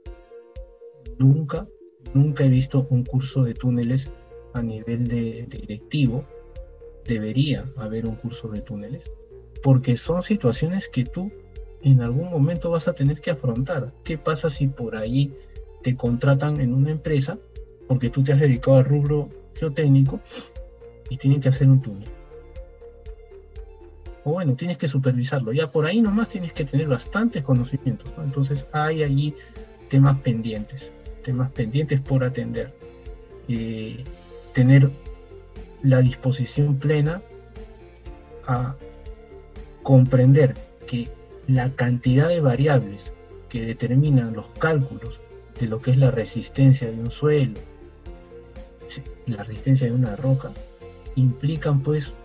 Nunca, nunca he visto un curso de túneles a nivel de, de directivo. Debería haber un curso de túneles, porque son situaciones que tú en algún momento vas a tener que afrontar. ¿Qué pasa si por ahí te contratan en una empresa porque tú te has dedicado al rubro geotécnico y tienen que hacer un túnel? O bueno, tienes que supervisarlo. Ya por ahí nomás tienes que tener bastantes conocimientos, ¿no? Entonces hay allí temas pendientes, temas pendientes por atender. Eh, tener la disposición plena a comprender que la cantidad de variables que determinan los cálculos de lo que es la resistencia de un suelo, la resistencia de una roca, implican pues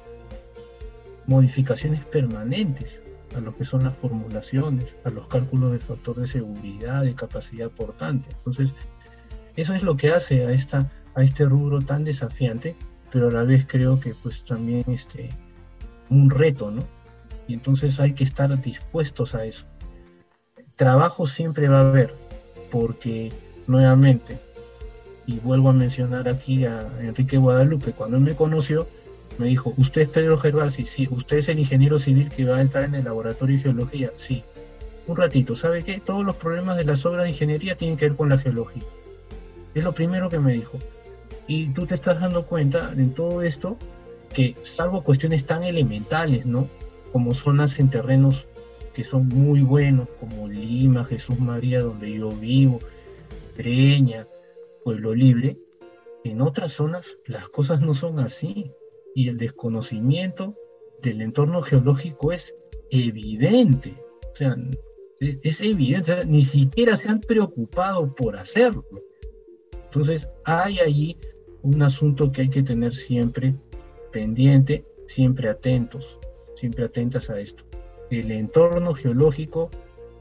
modificaciones permanentes a lo que son las formulaciones, a los cálculos de factor de seguridad, de capacidad portante. Entonces, eso es lo que hace a, esta, a este rubro tan desafiante, pero a la vez creo que pues también este, un reto, ¿no? Y entonces hay que estar dispuestos a eso. Trabajo siempre va a haber, porque nuevamente, y vuelvo a mencionar aquí a Enrique Guadalupe, cuando él me conoció, me dijo, ¿usted es Pedro Gervasi? Sí. ¿Usted es el ingeniero civil que va a entrar en el laboratorio de geología? Sí. Un ratito, ¿sabe qué? Todos los problemas de las obras de ingeniería tienen que ver con la geología. Es lo primero que me dijo. Y tú te estás dando cuenta en todo esto que, salvo cuestiones tan elementales, ¿no? Como zonas en terrenos que son muy buenos, como Lima, Jesús María, donde yo vivo, Breña, Pueblo Libre, en otras zonas las cosas no son así. Y el desconocimiento del entorno geológico es evidente. O sea, es, es evidente. O sea, ni siquiera se han preocupado por hacerlo. Entonces, hay allí un asunto que hay que tener siempre pendiente, siempre atentos, siempre atentas a esto. El entorno geológico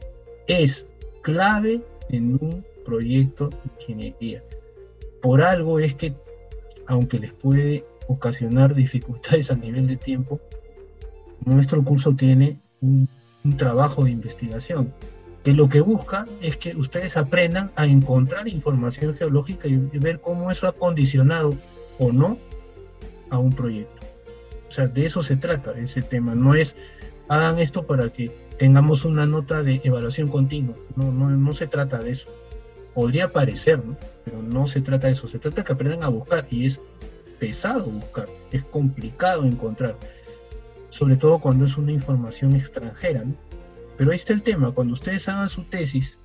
es clave en un proyecto de ingeniería. Por algo es que, aunque les puede ocasionar dificultades a nivel de tiempo, nuestro curso tiene un, un trabajo de investigación que lo que busca es que ustedes aprendan a encontrar información geológica y, y ver cómo eso ha condicionado o no a un proyecto. O sea, de eso se trata ese tema. No es hagan esto para que tengamos una nota de evaluación continua. No, no, no se trata de eso. Podría parecer, ¿no? Pero no se trata de eso. Se trata de que aprendan a buscar, y es pesado buscar, es complicado encontrar, sobre todo cuando es una información extranjera, ¿no? Pero ahí está el tema, cuando ustedes hagan su tesis,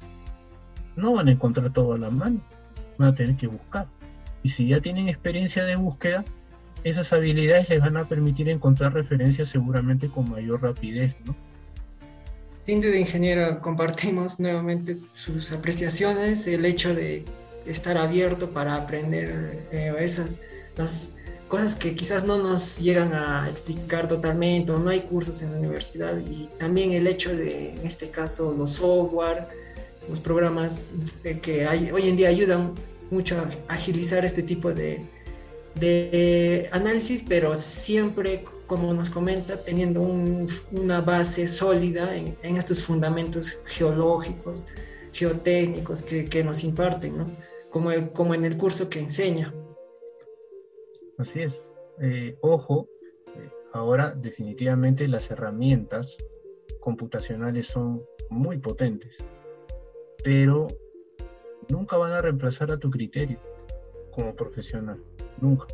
no van a encontrar todo a la mano, van a tener que buscar. Y si ya tienen experiencia de búsqueda, esas habilidades les van a permitir encontrar referencias seguramente con mayor rapidez, ¿no? Sin duda, ingeniero, compartimos nuevamente sus apreciaciones, el hecho de estar abierto para aprender eh, esas las cosas que quizás no nos llegan a explicar totalmente, o no hay cursos en la universidad, y también el hecho de, en este caso, los software, los programas eh, que hay, hoy en día ayudan mucho a agilizar este tipo de, de análisis, pero siempre, como nos comenta, teniendo un, una base sólida en, en estos fundamentos geológicos, geotécnicos que, que nos imparten, ¿no? Como, el, como en el curso que enseña. Así es. Eh, ojo, eh, ahora definitivamente las herramientas computacionales son muy potentes, pero nunca van a reemplazar a tu criterio como profesional, nunca.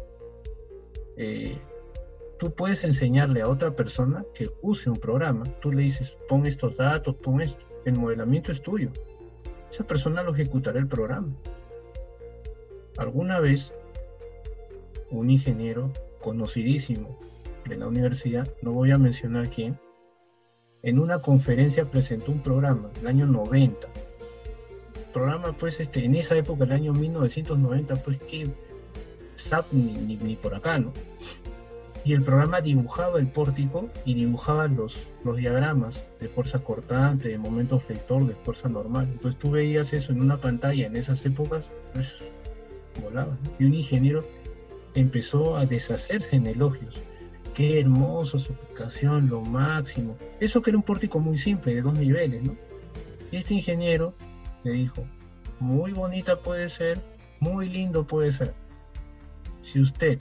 Eh, tú puedes enseñarle a otra persona que use un programa, tú le dices, pon estos datos, pon esto, el modelamiento es tuyo, esa persona lo ejecutará el programa. Alguna vez un ingeniero conocidísimo de la universidad, no voy a mencionar quién, en una conferencia presentó un programa, el año noventa. Programa, pues, este, en esa época, el año mil novecientos noventa, pues, que S A P ni, ni, ni por acá, ¿no? Y el programa dibujaba el pórtico y dibujaba los, los diagramas de fuerza cortante, de momento flector, de fuerza normal. Entonces tú veías eso en una pantalla en esas épocas, pues, volaba, ¿no? Y un ingeniero empezó a deshacerse en elogios. Qué hermoso su aplicación, lo máximo. Eso que era un pórtico muy simple, de dos niveles, ¿no? Y este ingeniero le dijo, muy bonita puede ser, muy lindo puede ser. Si usted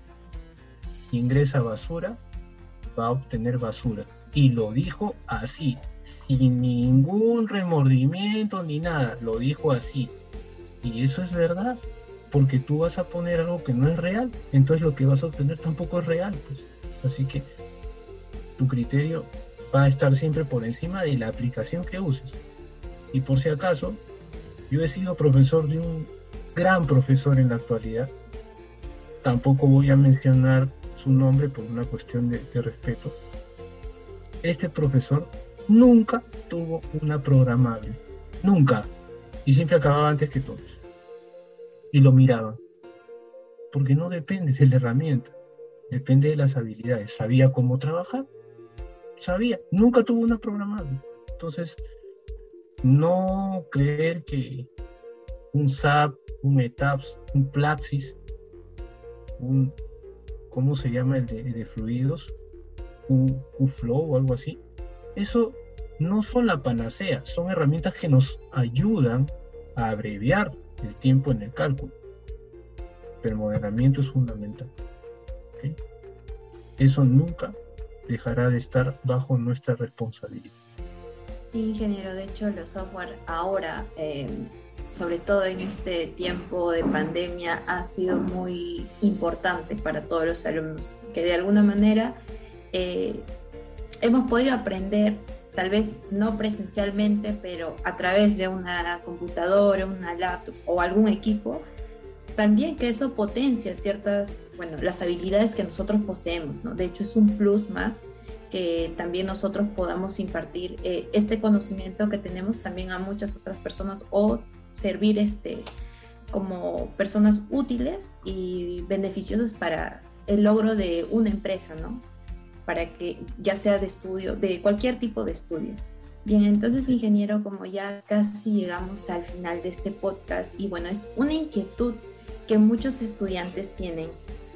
ingresa basura, va a obtener basura. Y lo dijo así, sin ningún remordimiento ni nada, lo dijo así. Y eso es verdad, porque tú vas a poner algo que no es real, entonces lo que vas a obtener tampoco es real, pues. Así que tu criterio va a estar siempre por encima de la aplicación que uses. Y por si acaso, yo he sido profesor de un gran profesor en la actualidad, tampoco voy a mencionar su nombre por una cuestión de, de respeto. Este profesor nunca tuvo una programable, nunca, y siempre acababa antes que todos. Y lo miraban, porque no depende de la herramienta, depende de las habilidades. ¿Sabía cómo trabajar? Sabía, nunca tuvo una programada. Entonces, no creer que un S A P, un Metaps, un Plaxis, un, ¿cómo se llama el de, el de fluidos? Un Qflow o algo así. Eso no son la panacea, son herramientas que nos ayudan a abreviar el tiempo en el cálculo. Pero el modelamiento es fundamental. ¿Okay? Eso nunca dejará de estar bajo nuestra responsabilidad. Sí, ingeniero, de hecho los software ahora, eh, sobre todo en este tiempo de pandemia, ha sido muy importante para todos los alumnos, que de alguna manera eh, hemos podido aprender, tal vez no presencialmente, pero a través de una computadora, una laptop o algún equipo, también que eso potencia ciertas, bueno, las habilidades que nosotros poseemos, ¿no? De hecho, es un plus más que también nosotros podamos impartir eh, este conocimiento que tenemos también a muchas otras personas o servir este, como personas útiles y beneficiosas para el logro de una empresa, ¿no? Para que ya sea de estudio, de cualquier tipo de estudio. Bien, entonces, ingeniero, como ya casi llegamos al final de este podcast, y bueno, es una inquietud que muchos estudiantes tienen.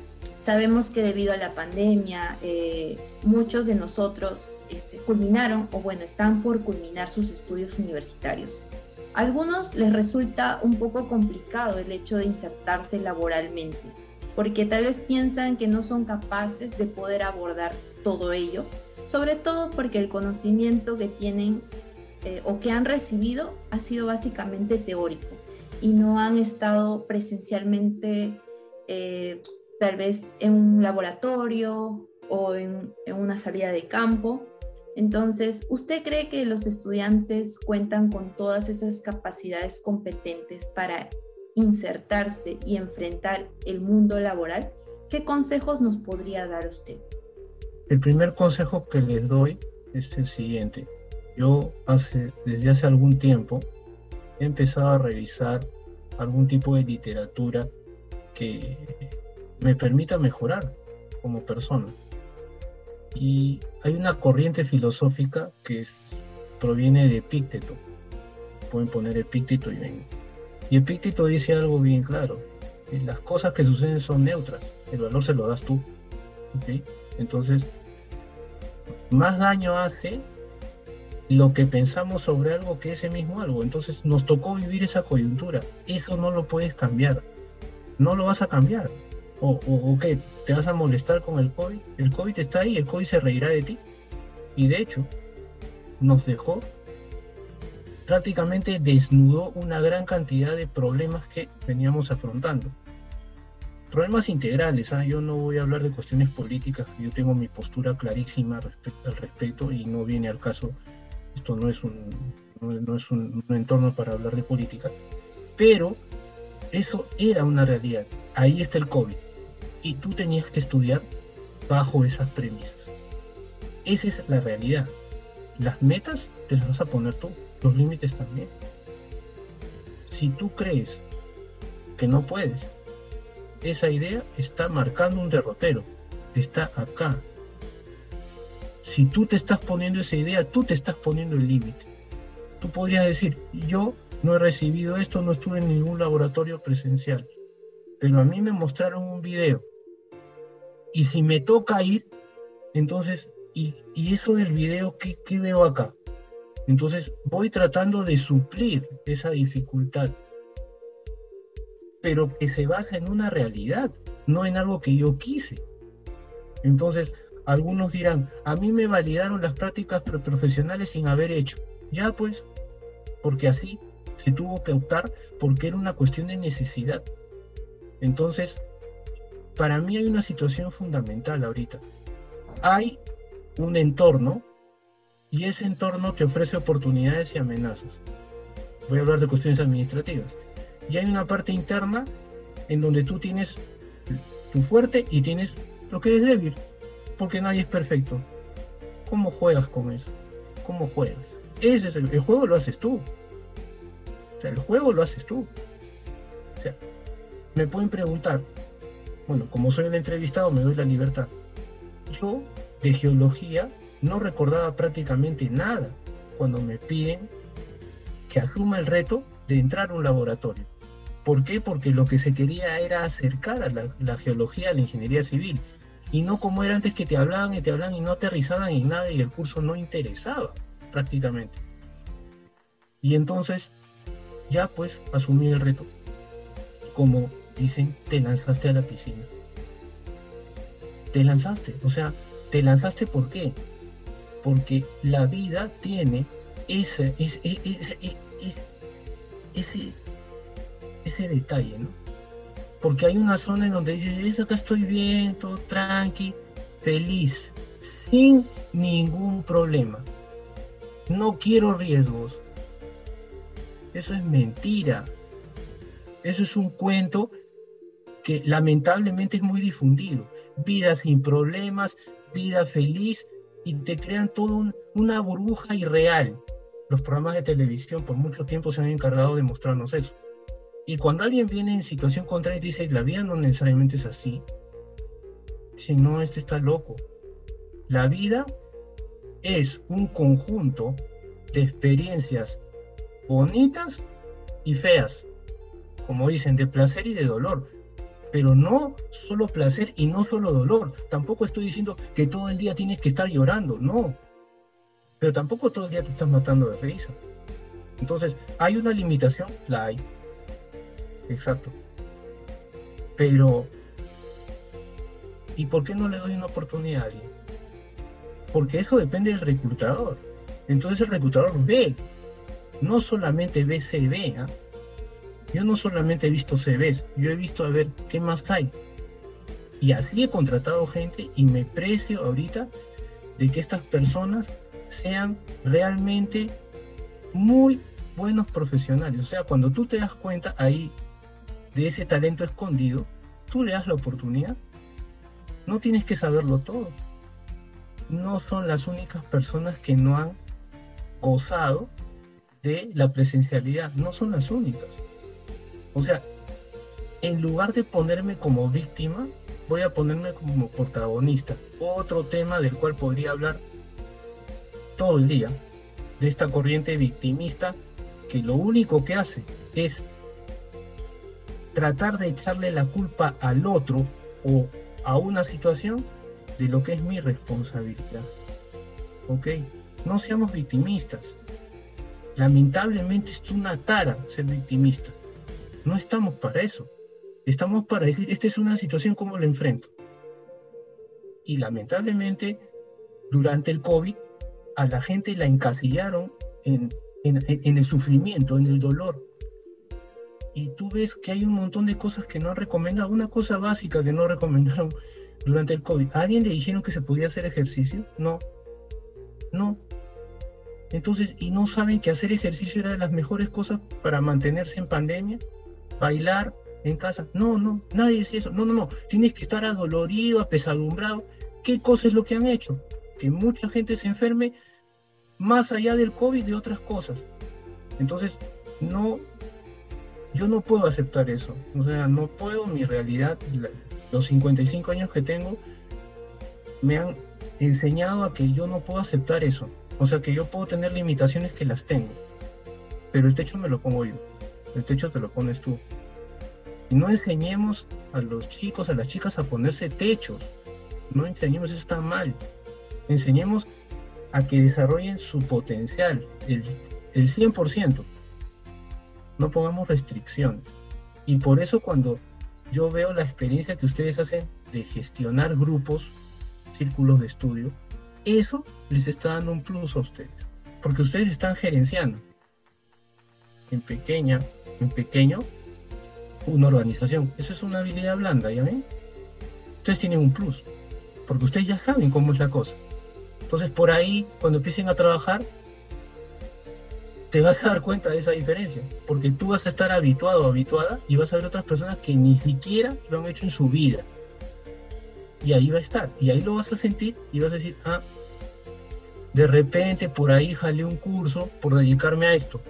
Sabemos que debido a la pandemia, eh, muchos de nosotros este, culminaron, o bueno, están por culminar sus estudios universitarios. A algunos les resulta un poco complicado el hecho de insertarse laboralmente, porque tal vez piensan que no son capaces de poder abordar todo ello, sobre todo porque el conocimiento que tienen eh, o que han recibido ha sido básicamente teórico y no han estado presencialmente eh, tal vez en un laboratorio o en, en una salida de campo. Entonces, ¿usted cree que los estudiantes cuentan con todas esas capacidades competentes para insertarse y enfrentar el mundo laboral? ¿Qué consejos nos podría dar usted? El primer consejo que les doy es el siguiente. Yo hace, desde hace algún tiempo he empezado a revisar algún tipo de literatura que me permita mejorar como persona. Y hay una corriente filosófica que es, proviene de Epicteto. Pueden poner Epicteto y ven. Y Epicteto dice algo bien claro. Las cosas que suceden son neutras. El valor se lo das tú. ¿Okay? Entonces, más daño hace lo que pensamos sobre algo que ese mismo algo. Entonces nos tocó vivir esa coyuntura. Eso no lo puedes cambiar. No lo vas a cambiar. O, o, o qué, ¿te vas a molestar con el COVID? El COVID está ahí, el COVID se reirá de ti. Y de hecho, nos dejó, prácticamente desnudó una gran cantidad de problemas que veníamos afrontando. Problemas integrales, ¿eh? Yo no voy a hablar de cuestiones políticas, yo tengo mi postura clarísima respecto, al respecto y no viene al caso. Esto no es un, no, no es un, un entorno para hablar de política, pero eso era una realidad. Ahí está el COVID y tú tenías que estudiar bajo esas premisas. Esa es la realidad. Las metas te las vas a poner tú, los límites también. Si tú crees que no puedes, esa idea está marcando un derrotero, está acá. Si tú te estás poniendo esa idea, tú te estás poniendo el límite. Tú podrías decir, yo no he recibido esto, no estuve en ningún laboratorio presencial, pero a mí me mostraron un video. Y si me toca ir, entonces, y, y eso del video, ¿qué, qué veo acá? Entonces voy tratando de suplir esa dificultad, pero que se basa en una realidad, no en algo que yo quise. Entonces, algunos dirán, a mí me validaron las prácticas profesionales sin haber hecho. Ya pues, porque así se tuvo que optar, porque era una cuestión de necesidad. Entonces, para mí hay una situación fundamental ahorita. Hay un entorno, y ese entorno te ofrece oportunidades y amenazas. Voy a hablar de cuestiones administrativas. Y hay una parte interna en donde tú tienes tu fuerte y tienes lo que es débil, porque nadie es perfecto. ¿Cómo juegas con eso? ¿Cómo juegas? Ese es el, el juego lo haces tú. O sea, el juego lo haces tú. O sea, me pueden preguntar, bueno, como soy un entrevistado me doy la libertad. Yo de geología no recordaba prácticamente nada cuando me piden que asuma el reto de entrar a un laboratorio. ¿Por qué? Porque lo que se quería era acercar a la, la geología a la ingeniería civil, y no como era antes, que te hablaban y te hablaban y no aterrizaban en nada y el curso no interesaba prácticamente. Y entonces ya pues asumí el reto. Como dicen, te lanzaste a la piscina. Te lanzaste, o sea, te lanzaste ¿por qué? Porque la vida tiene ese, ese, ese, ese, ese, ese detalle, ¿no? Porque hay una zona en donde dices, acá estoy bien, todo tranqui, feliz, sin ningún problema. No quiero riesgos. Eso es mentira. Eso es un cuento que lamentablemente es muy difundido. Vida sin problemas, vida feliz, y te crean toda un, una burbuja irreal. Los programas de televisión por mucho tiempo se han encargado de mostrarnos eso. Y cuando alguien viene en situación contraria y dice, la vida no necesariamente es así, si no, este está loco. La vida es un conjunto de experiencias bonitas y feas, como dicen, de placer y de dolor, pero no solo placer y no solo dolor. Tampoco estoy diciendo que todo el día tienes que estar llorando, no, pero tampoco todo el día te estás matando de risa. Entonces, ¿hay una limitación? La hay, exacto, pero ¿y por qué no le doy una oportunidad a alguien? Porque eso depende del reclutador. Entonces el reclutador ve, no solamente ve C V, ¿eh? Yo no solamente he visto C Vs, yo he visto a ver qué más hay. Y así he contratado gente y me precio ahorita de que estas personas sean realmente muy buenos profesionales. O sea, cuando tú te das cuenta ahí de ese talento escondido, tú le das la oportunidad. No tienes que saberlo todo. No son las únicas personas que no han gozado de la presencialidad, no son las únicas. O sea, en lugar de ponerme como víctima, voy a ponerme como protagonista. Otro tema del cual podría hablar todo el día, de esta corriente victimista que lo único que hace es tratar de echarle la culpa al otro o a una situación de lo que es mi responsabilidad. ¿Ok? No seamos victimistas. Lamentablemente es una tara ser victimista. No estamos para eso. Estamos para decir, esta es una situación, ¿cómo la enfrento? Y lamentablemente, durante el COVID, a la gente la encasillaron en, en, en el sufrimiento, en el dolor. Y tú ves que hay un montón de cosas que no han recomendado. Una cosa básica que no recomendaron durante el COVID. ¿A alguien le dijeron que se podía hacer ejercicio? No. No. Entonces, ¿y no saben que hacer ejercicio era de las mejores cosas para mantenerse en pandemia? Bailar en casa. No, no, nadie dice eso. No, no, no. Tienes que estar adolorido, apesadumbrado. ¿Qué cosa es lo que han hecho? Que mucha gente se enferme más allá del COVID de otras cosas. Entonces, no, yo no puedo aceptar eso. O sea, no puedo, mi realidad, los cincuenta y cinco años que tengo, me han enseñado a que yo no puedo aceptar eso. O sea, que yo puedo tener limitaciones, que las tengo, pero el techo me lo pongo yo, el techo te lo pones tú. Y no enseñemos a los chicos, a las chicas a ponerse techos, no enseñemos, eso está mal. Enseñemos a que desarrollen su potencial, el, el cien por ciento. No pongamos restricciones. Y por eso cuando yo veo la experiencia que ustedes hacen de gestionar grupos, círculos de estudio, eso les está dando un plus a ustedes, porque ustedes están gerenciando en pequeña, en pequeño, una organización. Eso es una habilidad blanda, ¿ya ven? Ustedes tienen un plus, porque ustedes ya saben cómo es la cosa. Entonces, por ahí, cuando empiecen a trabajar, te vas a dar cuenta de esa diferencia, porque tú vas a estar habituado o habituada y vas a ver otras personas que ni siquiera lo han hecho en su vida. Y ahí va a estar, y ahí lo vas a sentir y vas a decir, ah, de repente por ahí jalé un curso por dedicarme a esto,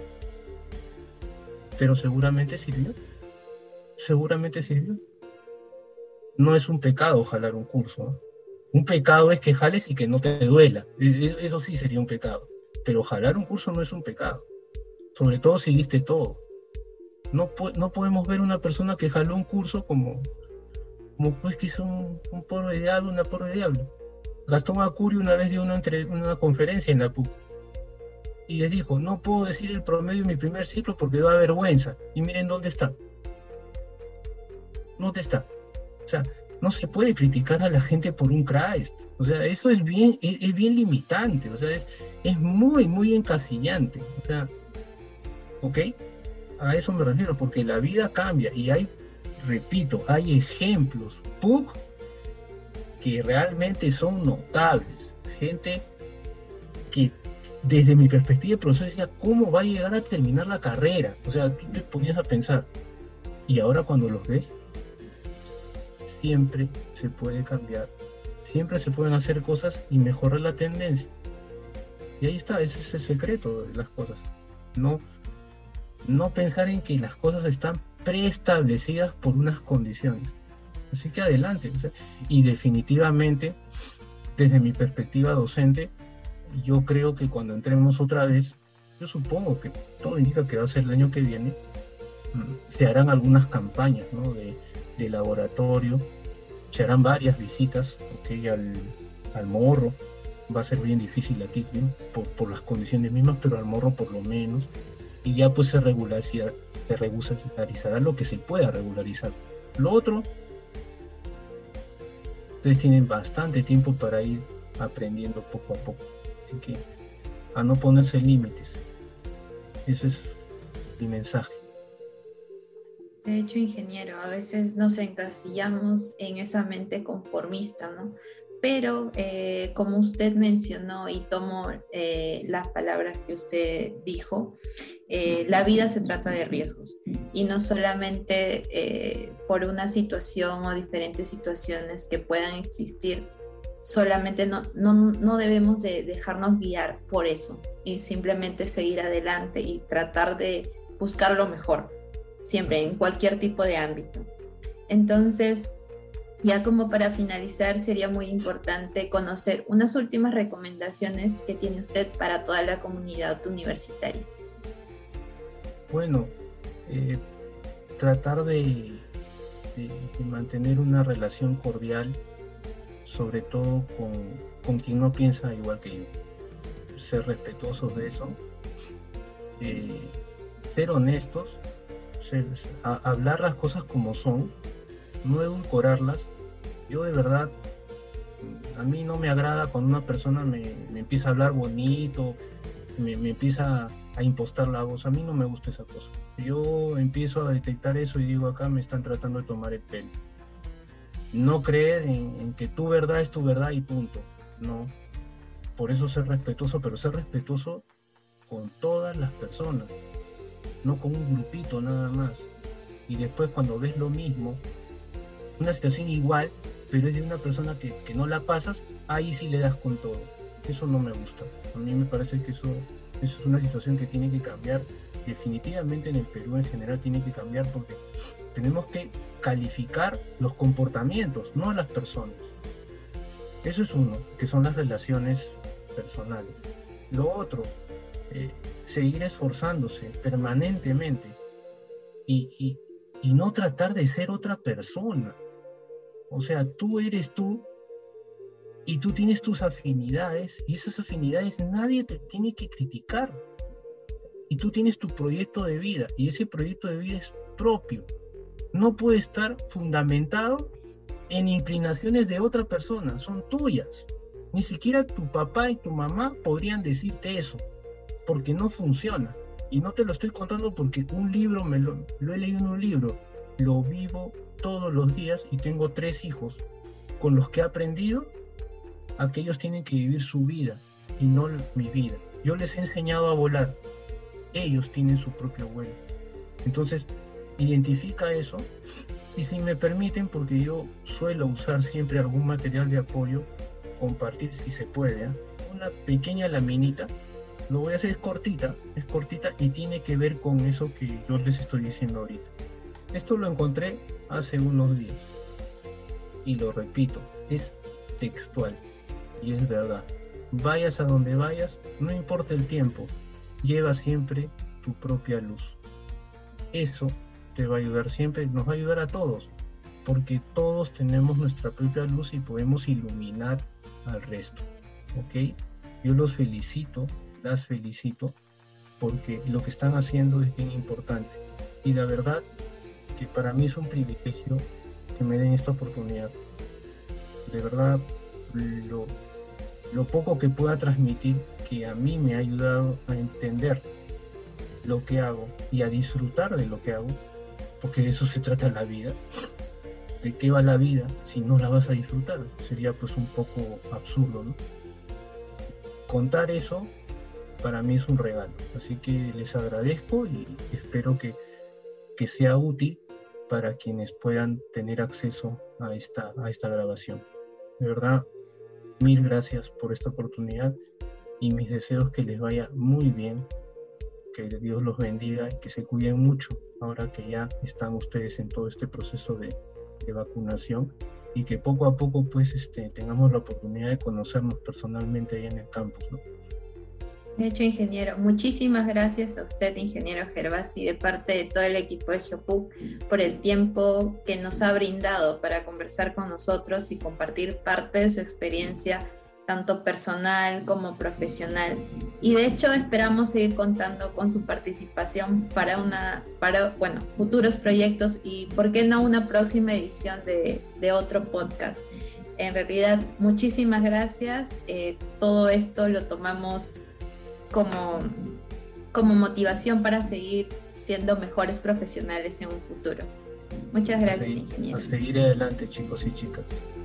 pero seguramente sirvió, seguramente sirvió. no es un pecado jalar un curso, ¿no? Un pecado es que jales y que no te duela. Eso sí sería un pecado. Pero jalar un curso no es un pecado. Sobre todo si diste todo. No, no podemos ver una persona que jaló un curso como, como pues que hizo un, un porro de diablo, una porro de diablo. Gastón Acurio una vez dio una, entre, una conferencia en la P U C y les dijo, no puedo decir el promedio en mi primer ciclo porque da vergüenza. Y miren dónde está. ¿Dónde está? O sea, no se puede criticar a la gente por un Christ. O sea, eso es bien, es, es bien limitante. O sea, es, es muy, muy encasillante. O sea, ¿ok? A eso me refiero, porque la vida cambia y hay, repito, hay ejemplos P U C que realmente son notables. Gente que desde mi perspectiva de profesor decía, ¿cómo va a llegar a terminar la carrera? O sea, tú te ponías a pensar. Y ahora cuando los ves, siempre se puede cambiar, siempre se pueden hacer cosas y mejorar la tendencia. Y ahí está, ese es el secreto de las cosas. No, no pensar en que las cosas están preestablecidas por unas condiciones. Así que adelante. O sea, y definitivamente, desde mi perspectiva docente, yo creo que cuando entremos otra vez, yo supongo que todo indica que va a ser el año que viene, se harán algunas campañas, ¿no? de, de laboratorio, se harán varias visitas, ¿okay? al, al morro. Va a ser bien difícil aquí, ¿no? por, por las condiciones mismas, pero al morro por lo menos, y ya pues se regularizará, se regularizará lo que se pueda regularizar. Lo otro, ustedes tienen bastante tiempo para ir aprendiendo poco a poco, así que a no ponerse límites. Eso es mi mensaje. De hecho, ingeniero, a veces nos encasillamos en esa mente conformista, ¿no? Pero eh, como usted mencionó y tomo eh, las palabras que usted dijo, eh, la vida se trata de riesgos y no solamente eh, por una situación o diferentes situaciones que puedan existir, solamente no, no, no debemos de dejarnos guiar por eso y simplemente seguir adelante y tratar de buscar lo mejor, siempre en cualquier tipo de ámbito. Entonces, ya como para finalizar, sería muy importante conocer unas últimas recomendaciones que tiene usted para toda la comunidad universitaria. Bueno, eh, tratar de, de, de mantener una relación cordial, sobre todo con, con quien no piensa igual que yo. Ser respetuosos de eso, eh, ser honestos, ser, a, hablar las cosas como son, no edulcorarlas. Yo de verdad, a mí no me agrada cuando una persona me, me empieza a hablar bonito, me, me empieza a impostar la voz. A mí no me gusta esa cosa. Yo empiezo a detectar eso y digo, acá me están tratando de tomar el pelo. No creer en, en que tu verdad es tu verdad y punto. No. Por eso ser respetuoso, pero ser respetuoso con todas las personas, no con un grupito nada más. Y después cuando ves lo mismo, una situación igual, pero es de una persona que, que no la pasas, ahí sí le das con todo. Eso no me gusta. A mí me parece que eso, eso es una situación que tiene que cambiar. Definitivamente en el Perú en general tiene que cambiar, porque tenemos que calificar los comportamientos, no a las personas. Eso es uno, que son las relaciones personales. Lo otro, eh, seguir esforzándose permanentemente y, y, y no tratar de ser otra persona. O sea, tú eres tú y tú tienes tus afinidades, y esas afinidades nadie te tiene que criticar. Y tú tienes tu proyecto de vida, y ese proyecto de vida es propio. No puede estar fundamentado en inclinaciones de otra persona, son tuyas. Ni siquiera tu papá y tu mamá podrían decirte eso, porque no funciona. Y no te lo estoy contando porque un libro, me lo, lo he leído en un libro, lo vivo todos los días y tengo tres hijos con los que he aprendido a que ellos tienen que vivir su vida y no mi vida. Yo les he enseñado a volar, ellos tienen su propio vuelo. Entonces, identifica eso, y si me permiten, porque yo suelo usar siempre algún material de apoyo, compartir si se puede, ¿eh? Una pequeña laminita, lo voy a hacer, es cortita, es cortita y tiene que ver con eso que yo les estoy diciendo ahorita. Esto lo encontré hace unos días. y lo repito, es textual y es verdad. Vayas a donde vayas, no importa el tiempo, lleva siempre tu propia luz. Eso te va a ayudar siempre, nos va a ayudar a todos, porque todos tenemos nuestra propia luz y podemos iluminar al resto, ¿ok? Yo los felicito, las felicito, porque lo que están haciendo es bien importante. Y la verdad que para mí es un privilegio que me den esta oportunidad. De verdad, lo, lo poco que pueda transmitir, que a mí me ha ayudado a entender lo que hago y a disfrutar de lo que hago, porque de eso se trata la vida. ¿De qué va la vida si no la vas a disfrutar? Sería pues un poco absurdo, ¿no? Contar eso para mí es un regalo, así que les agradezco y espero que, que sea útil para quienes puedan tener acceso a esta, a esta grabación. De verdad, mil gracias por esta oportunidad y mis deseos que les vaya muy bien, que Dios los bendiga y que se cuiden mucho ahora que ya están ustedes en todo este proceso de, de vacunación y que poco a poco pues este, tengamos la oportunidad de conocernos personalmente ahí en el campus, ¿no? De hecho, ingeniero, muchísimas gracias a usted, ingeniero Gervasi, de parte de todo el equipo de Geopuc, por el tiempo que nos ha brindado para conversar con nosotros y compartir parte de su experiencia, tanto personal como profesional. Y de hecho, esperamos seguir contando con su participación para, una, para bueno, futuros proyectos y, ¿por qué no, una próxima edición de, de otro podcast? En realidad, muchísimas gracias. Eh, todo esto lo tomamos Como, como motivación para seguir siendo mejores profesionales en un futuro. Muchas gracias, a seguir, ingeniero. A seguir adelante, chicos y chicas.